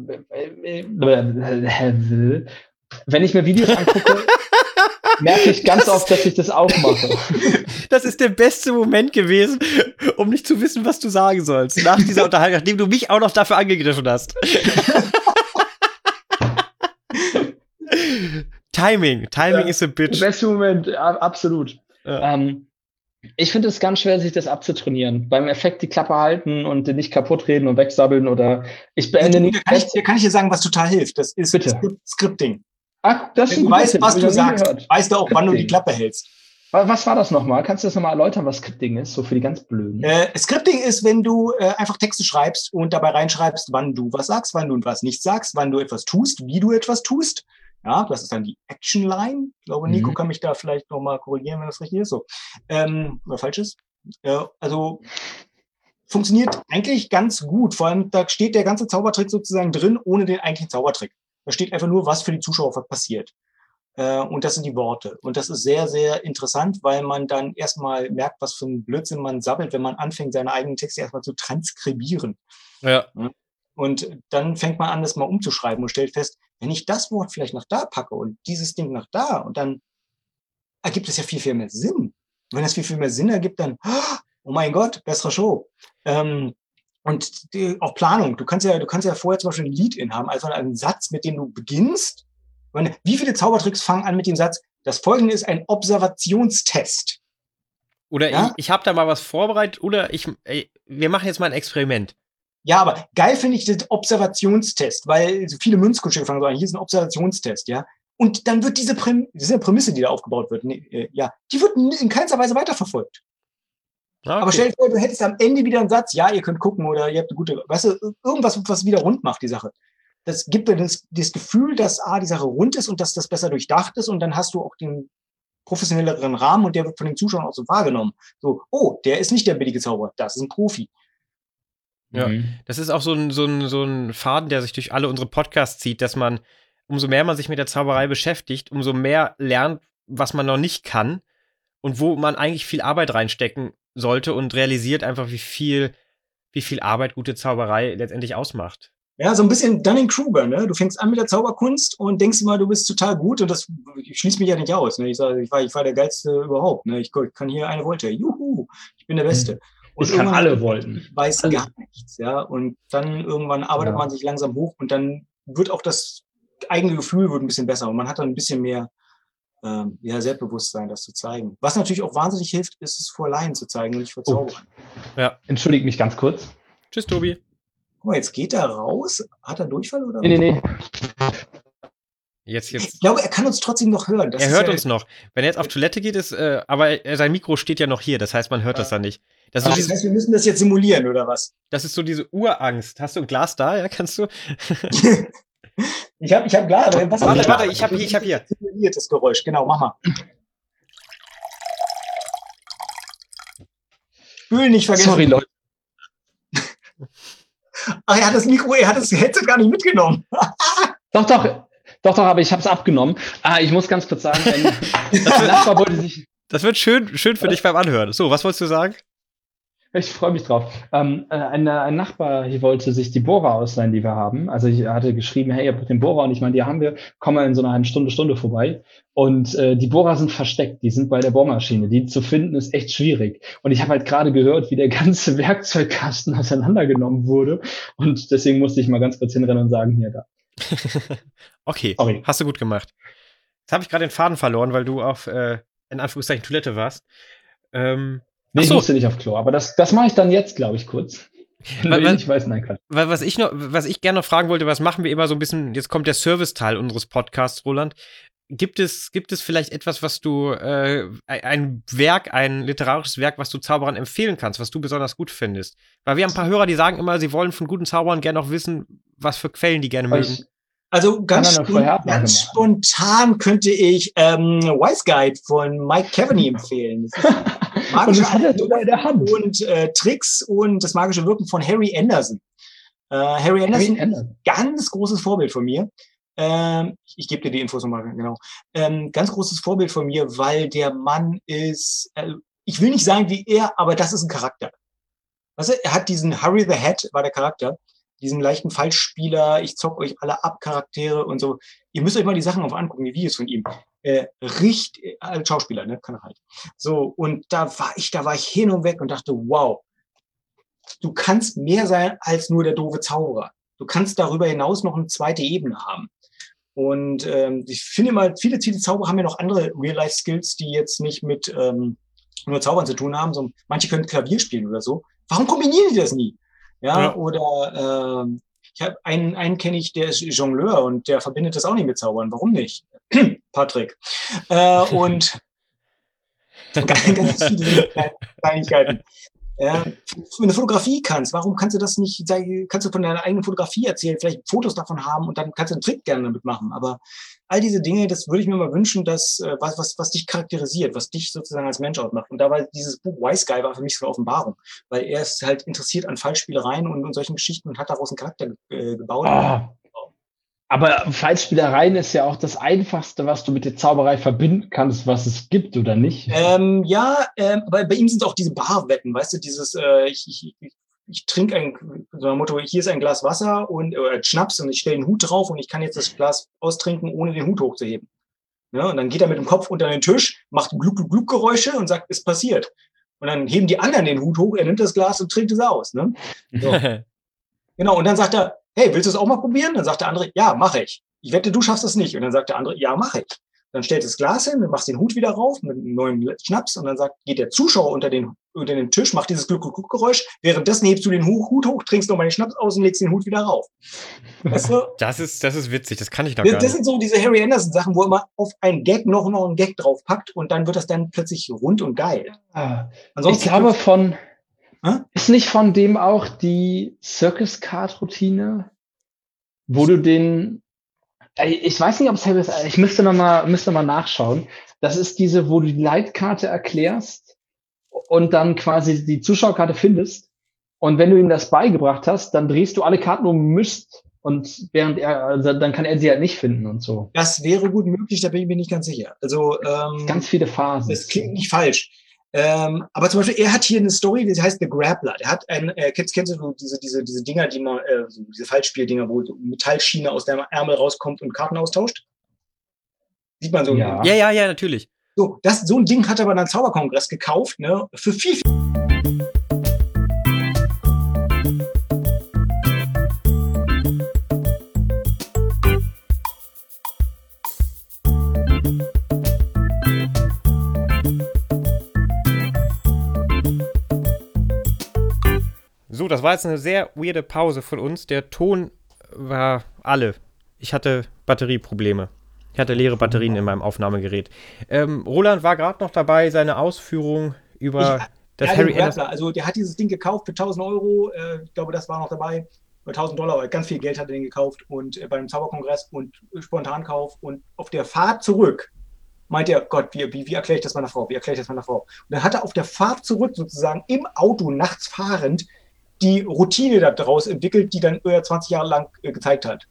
ich mir Videos angucke, merke ich ganz oft, dass ich das auch mache. Das ist der beste Moment gewesen, um nicht zu wissen, was du sagen sollst. Nach dieser Unterhaltung, nachdem du mich auch noch dafür angegriffen hast. Timing is a bitch. Der beste Moment, absolut. Ja. Ich finde es ganz schwer, sich das abzutrainieren. Beim Effekt die Klappe halten und den nicht kaputt reden und wegsabbeln oder ich beende nicht. Kann ich dir sagen, was total hilft? Das ist Scripting. Ach, das ist du weißt, was du sagst, weißt du auch, wann du die Klappe hältst. Was war das nochmal? Kannst du das nochmal erläutern, was Scripting ist, so für die ganz Blöden? Scripting ist, wenn du einfach Texte schreibst und dabei reinschreibst, wann du was sagst, wann du was nicht sagst, wann du etwas tust, wie du etwas tust. Ja, das ist dann die Action-Line. Ich glaube, Nico kann mich da vielleicht nochmal korrigieren, wenn das richtig ist. So. Oder falsch ist. Also funktioniert eigentlich ganz gut. Vor allem, da steht der ganze Zaubertrick sozusagen drin, ohne den eigentlichen Zaubertrick. Da steht einfach nur, was für die Zuschauer passiert. Und das sind die Worte. Und das ist sehr, sehr interessant, weil man dann erstmal merkt, was für ein Blödsinn man sabbelt, wenn man anfängt, seine eigenen Texte erstmal zu transkribieren. Ja. Und dann fängt man an, das mal umzuschreiben und stellt fest, wenn ich das Wort vielleicht nach da packe und dieses Ding nach da, und dann ergibt es ja viel, viel mehr Sinn. Und wenn das viel, viel mehr Sinn ergibt, dann, oh mein Gott, bessere Show. Und auch Planung. Du kannst ja vorher zum Beispiel ein Lead-In haben, also einen Satz, mit dem du beginnst. Wie viele Zaubertricks fangen an mit dem Satz, das folgende ist ein Observationstest? Oder ja? ich habe da mal was vorbereitet, oder wir machen jetzt mal ein Experiment. Ja, aber geil finde ich den Observationstest, weil so viele Münzkutsche fangen so an, hier ist ein Observationstest, ja. Und dann wird diese Prämisse, die da aufgebaut wird, die wird in keinster Weise weiterverfolgt. Okay. Aber stell dir vor, du hättest am Ende wieder einen Satz, ja, ihr könnt gucken oder ihr habt eine gute, weißt du, irgendwas, was wieder rund macht, die Sache. Das gibt dir das Gefühl, dass die Sache rund ist und dass das besser durchdacht ist, und dann hast du auch den professionelleren Rahmen und der wird von den Zuschauern auch so wahrgenommen. So, oh, der ist nicht der billige Zauberer, das ist ein Profi. Ja, das ist auch so ein Faden, der sich durch alle unsere Podcasts zieht, dass man, umso mehr man sich mit der Zauberei beschäftigt, umso mehr lernt, was man noch nicht kann und wo man eigentlich viel Arbeit reinstecken sollte, und realisiert einfach, wie viel Arbeit gute Zauberei letztendlich ausmacht. Ja, so ein bisschen Dunning-Kruger, ne? Du fängst an mit der Zauberkunst und denkst immer, du bist total gut, und das schließt mich ja nicht aus. Ne? Ich sage, ich war der Geilste überhaupt. Ne? Ich kann hier eine Volte. Juhu, ich bin der Beste. Und ich kann alle Volten. Weiß gar nichts, ja. Und dann irgendwann arbeitet man sich langsam hoch, und dann wird auch das eigene Gefühl ein bisschen besser, und man hat dann ein bisschen mehr Selbstbewusstsein, das zu zeigen. Was natürlich auch wahnsinnig hilft, ist es vor Laien zu zeigen und nicht vor Zauberern. Ja. Entschuldigt mich ganz kurz. Tschüss, Tobi. Guck mal, jetzt geht er raus. Hat er Durchfall oder? Nee. Jetzt. Ich glaube, er kann uns trotzdem noch hören. Er hört uns noch. Wenn er jetzt auf Toilette geht, aber sein Mikro steht ja noch hier, das heißt, man hört das dann nicht. Das heißt, wir müssen das jetzt simulieren, oder was? Das ist so diese Urangst. Hast du ein Glas da? Ja, kannst du? Ich hab Glas. Warte, ich hab hier. Simuliertes Geräusch, genau, mach mal. Spül nicht vergessen. Sorry, Leute. Ach, er hat das Headset gar nicht mitgenommen. Doch, aber ich habe es abgenommen. Ich muss ganz kurz sagen, der Nachbar wollte sich... Das wird schön für dich beim Anhören. So, was wolltest du sagen? Ich freue mich drauf. Ein Nachbar hier wollte sich die Bohrer ausleihen, die wir haben. Also ich hatte geschrieben, hey, ihr habt den Bohrer, und ich meine, die haben wir, kommen wir in so einer halben Stunde vorbei. Und die Bohrer sind versteckt, die sind bei der Bohrmaschine. Die zu finden ist echt schwierig. Und ich habe halt gerade gehört, wie der ganze Werkzeugkasten auseinandergenommen wurde. Und deswegen musste ich mal ganz kurz hinrennen und sagen, hier, da. Okay, sorry. Hast du gut gemacht. Jetzt habe ich gerade den Faden verloren, weil du auf, in Anführungszeichen, Toilette warst. Nee, ich musste nicht auf Klo, aber das mache ich dann jetzt, glaube ich, kurz. Ich weiß, nein, Quatsch. Was ich gerne noch fragen wollte, was machen wir immer so ein bisschen, jetzt kommt der Serviceteil unseres Podcasts, Roland. Gibt es vielleicht etwas, was du, ein literarisches Werk, was du Zauberern empfehlen kannst, was du besonders gut findest? Weil wir haben ein paar Hörer, die sagen immer, sie wollen von guten Zauberern gerne auch wissen, was für Quellen die gerne mögen. Also ganz spontan könnte ich Wise Guide von Mike Cavany empfehlen. Das ist und Tricks und das magische Wirken von Harry Anderson. Harry Anderson, ganz großes Vorbild von mir. Ich gebe dir die Infos nochmal, genau. Ganz großes Vorbild von mir, weil der Mann ist, ich will nicht sagen wie er, aber das ist ein Charakter. Weißt du, er hat diesen Harry the Hat, war der Charakter, diesen leichten Falschspieler, ich zock euch alle ab Charaktere und so. Ihr müsst euch mal die Sachen auf angucken, die Videos von ihm. Als Schauspieler, ne, kann er halt. So, und da war ich hin und weg und dachte, wow, du kannst mehr sein als nur der doofe Zauberer. Du kannst darüber hinaus noch eine zweite Ebene haben. Und ich finde mal, viele Zauberer haben ja noch andere Real-Life-Skills, die jetzt nicht mit nur Zaubern zu tun haben. So, manche können Klavier spielen oder so. Warum kombinieren die das nie? Ja. Oder ich habe einen kenne ich, der ist Jongleur und der verbindet das auch nicht mit Zaubern. Warum nicht? Patrick. Und Ganz viele Kleinigkeiten. Wenn du Fotografie kannst, warum kannst du das nicht, kannst du von deiner eigenen Fotografie erzählen, vielleicht Fotos davon haben und dann kannst du einen Trick gerne damit machen. Aber all diese Dinge, das würde ich mir mal wünschen, dass was dich charakterisiert, was dich sozusagen als Mensch ausmacht. Und da war dieses Buch Wise Guy war für mich so eine Offenbarung, weil er ist halt interessiert an Fallspielereien und solchen Geschichten und hat daraus einen Charakter gebaut. Aber Fallspielereien ist ja auch das Einfachste, was du mit der Zauberei verbinden kannst, was es gibt, oder nicht? Aber bei ihm sind es auch diese Barwetten, weißt du, dieses, ich trinke so ein Motto, hier ist ein Glas Wasser oder Schnaps und ich stelle den Hut drauf und ich kann jetzt das Glas austrinken, ohne den Hut hochzuheben. Ja, und dann geht er mit dem Kopf unter den Tisch, macht Gluck-Gluck-Geräusche und sagt, ist passiert. Und dann heben die anderen den Hut hoch, er nimmt das Glas und trinkt es aus. Ne? So. Genau, und dann sagt er, hey, willst du es auch mal probieren? Dann sagt der andere, ja, mache ich. Ich wette, du schaffst es nicht. Und dann sagt der andere, ja, mache ich. Dann stellt das Glas hin, dann machst den Hut wieder rauf mit einem neuen Schnaps und dann geht der Zuschauer unter den Tisch, macht dieses Gluck-Gluck-Geräusch. Währenddessen hebst du den Hut hoch, trinkst nochmal den Schnaps aus und legst den Hut wieder rauf. Weißt du? Das ist witzig, das kann ich noch gar nicht. Das sind so diese Harry Anderson-Sachen, wo er immer auf einen Gag noch einen Gag draufpackt und dann wird das dann plötzlich rund und geil. Ich glaube ist nicht von dem auch die Circus-Card-Routine, wo du ich weiß nicht, ob es ich müsste noch mal nachschauen. Das ist diese, wo du die Leitkarte erklärst und dann quasi die Zuschauerkarte findest. Und wenn du ihm das beigebracht hast, dann drehst du alle Karten um Mist und dann kann er sie halt nicht finden und so. Das wäre gut möglich, da bin ich mir nicht ganz sicher. Also ganz viele Phasen. Das klingt nicht falsch. Aber zum Beispiel, er hat hier eine Story, die heißt The Grappler. Er hat kennst du diese Dinger, die man, diese Fallspieldinger, wo so Metallschiene aus der Ärmel rauskommt und Karten austauscht? Sieht man so. Ja, natürlich. So ein Ding hat er bei einem Zauberkongress gekauft, ne, für viel. So, das war jetzt eine sehr weirde Pause von uns. Der Ton war alle. Ich hatte Batterieprobleme. Ich hatte leere Batterien in meinem Aufnahmegerät. Roland war gerade noch dabei, seine Ausführungen über das Harry Anderson. Also der hat dieses Ding gekauft für 1.000 Euro. Ich glaube, das war noch dabei. Für $1.000, weil ganz viel Geld hat er den gekauft. Und bei einem Zauberkongress und Spontankauf. Und auf der Fahrt zurück meint er, Gott, wie erkläre ich das meiner Frau? Und dann hat er auf der Fahrt zurück sozusagen im Auto nachts fahrend die Routine daraus entwickelt, die dann 20 Jahre lang gezeigt hat.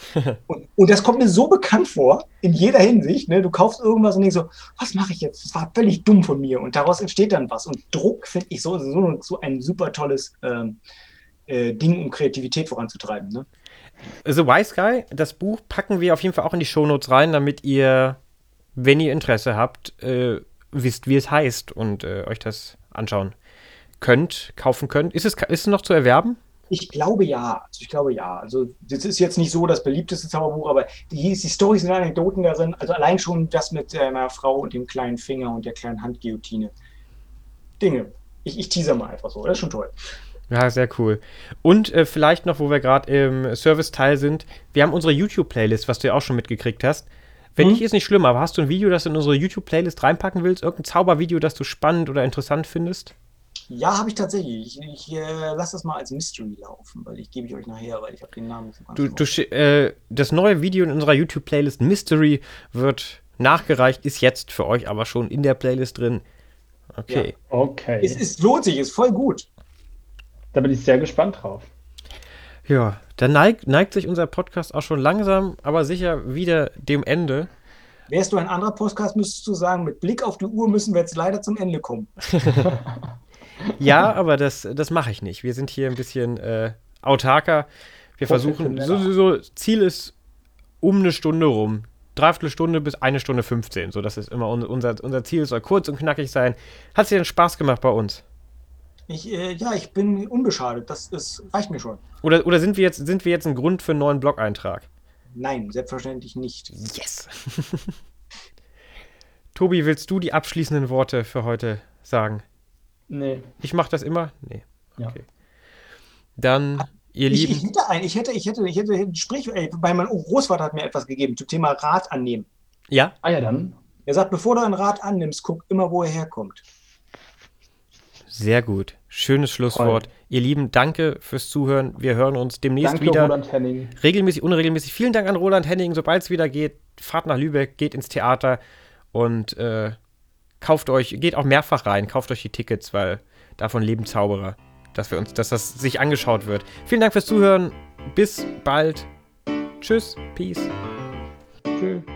Und das kommt mir so bekannt vor, in jeder Hinsicht. Ne? Du kaufst irgendwas und denkst so, was mache ich jetzt? Das war völlig dumm von mir. Und daraus entsteht dann was. Und Druck finde ich so ein super tolles Ding, um Kreativität voranzutreiben. Ne? The Wise Guy, das Buch packen wir auf jeden Fall auch in die Shownotes rein, damit ihr, wenn ihr Interesse habt, wisst, wie es heißt und euch das anschauen kaufen könnt. Ist es noch zu erwerben? Ich glaube ja. Also das ist jetzt nicht so das beliebteste Zauberbuch, aber die Storys und Anekdoten darin, also allein schon das mit meiner Frau und dem kleinen Finger und der kleinen Handguillotine. Dinge. Ich teaser mal einfach so. Das ist schon toll. Ja, sehr cool. Und vielleicht noch, wo wir gerade im Service-Teil sind, wir haben unsere YouTube-Playlist, was du ja auch schon mitgekriegt hast. Wenn nicht, ist nicht schlimm, aber hast du ein Video, das du in unsere YouTube-Playlist reinpacken willst? Irgendein Zaubervideo, das du spannend oder interessant findest? Ja, habe ich tatsächlich. Ich lasse das mal als Mystery laufen, weil ich gebe ich euch nachher, weil ich habe den Namen nicht so das neue Video in unserer YouTube-Playlist Mystery wird nachgereicht, ist jetzt für euch aber schon in der Playlist drin. Okay. Ja, okay. Es lohnt sich, ist voll gut. Da bin ich sehr gespannt drauf. Ja, da neigt sich unser Podcast auch schon langsam, aber sicher wieder dem Ende. Wärst du ein anderer Podcast, müsstest du sagen, mit Blick auf die Uhr müssen wir jetzt leider zum Ende kommen. Ja, aber das mache ich nicht. Wir sind hier ein bisschen autarker. Wir versuchen, so Ziel ist um eine Stunde rum. 3/4 Stunde bis 1 Stunde 15. So, das ist immer unser Ziel. Es soll kurz und knackig sein. Hat es dir denn Spaß gemacht bei uns? Ich bin unbeschadet. Das reicht mir schon. Oder sind wir jetzt ein Grund für einen neuen Blog-Eintrag? Nein, selbstverständlich nicht. Yes! Tobi, willst du die abschließenden Worte für heute sagen? Nee. Ich mache das immer? Nee. Okay. Ja. Dann, ihr Lieben. Ich hätte ein Sprich, weil mein Großvater hat mir etwas gegeben zum Thema Rat annehmen. Ja? Ah ja, dann. Er sagt, bevor du ein Rad annimmst, guck immer, wo er herkommt. Sehr gut. Schönes Schlusswort. Toll. Ihr Lieben, danke fürs Zuhören. Wir hören uns demnächst wieder. Roland Henning. Regelmäßig, unregelmäßig. Vielen Dank an Roland Henning. Sobald es wieder geht, fahrt nach Lübeck, geht ins Theater und geht auch mehrfach rein, kauft euch die Tickets, weil davon leben Zauberer, dass das sich angeschaut wird. Vielen Dank fürs Zuhören. Bis bald. Tschüss. Peace. Tschüss.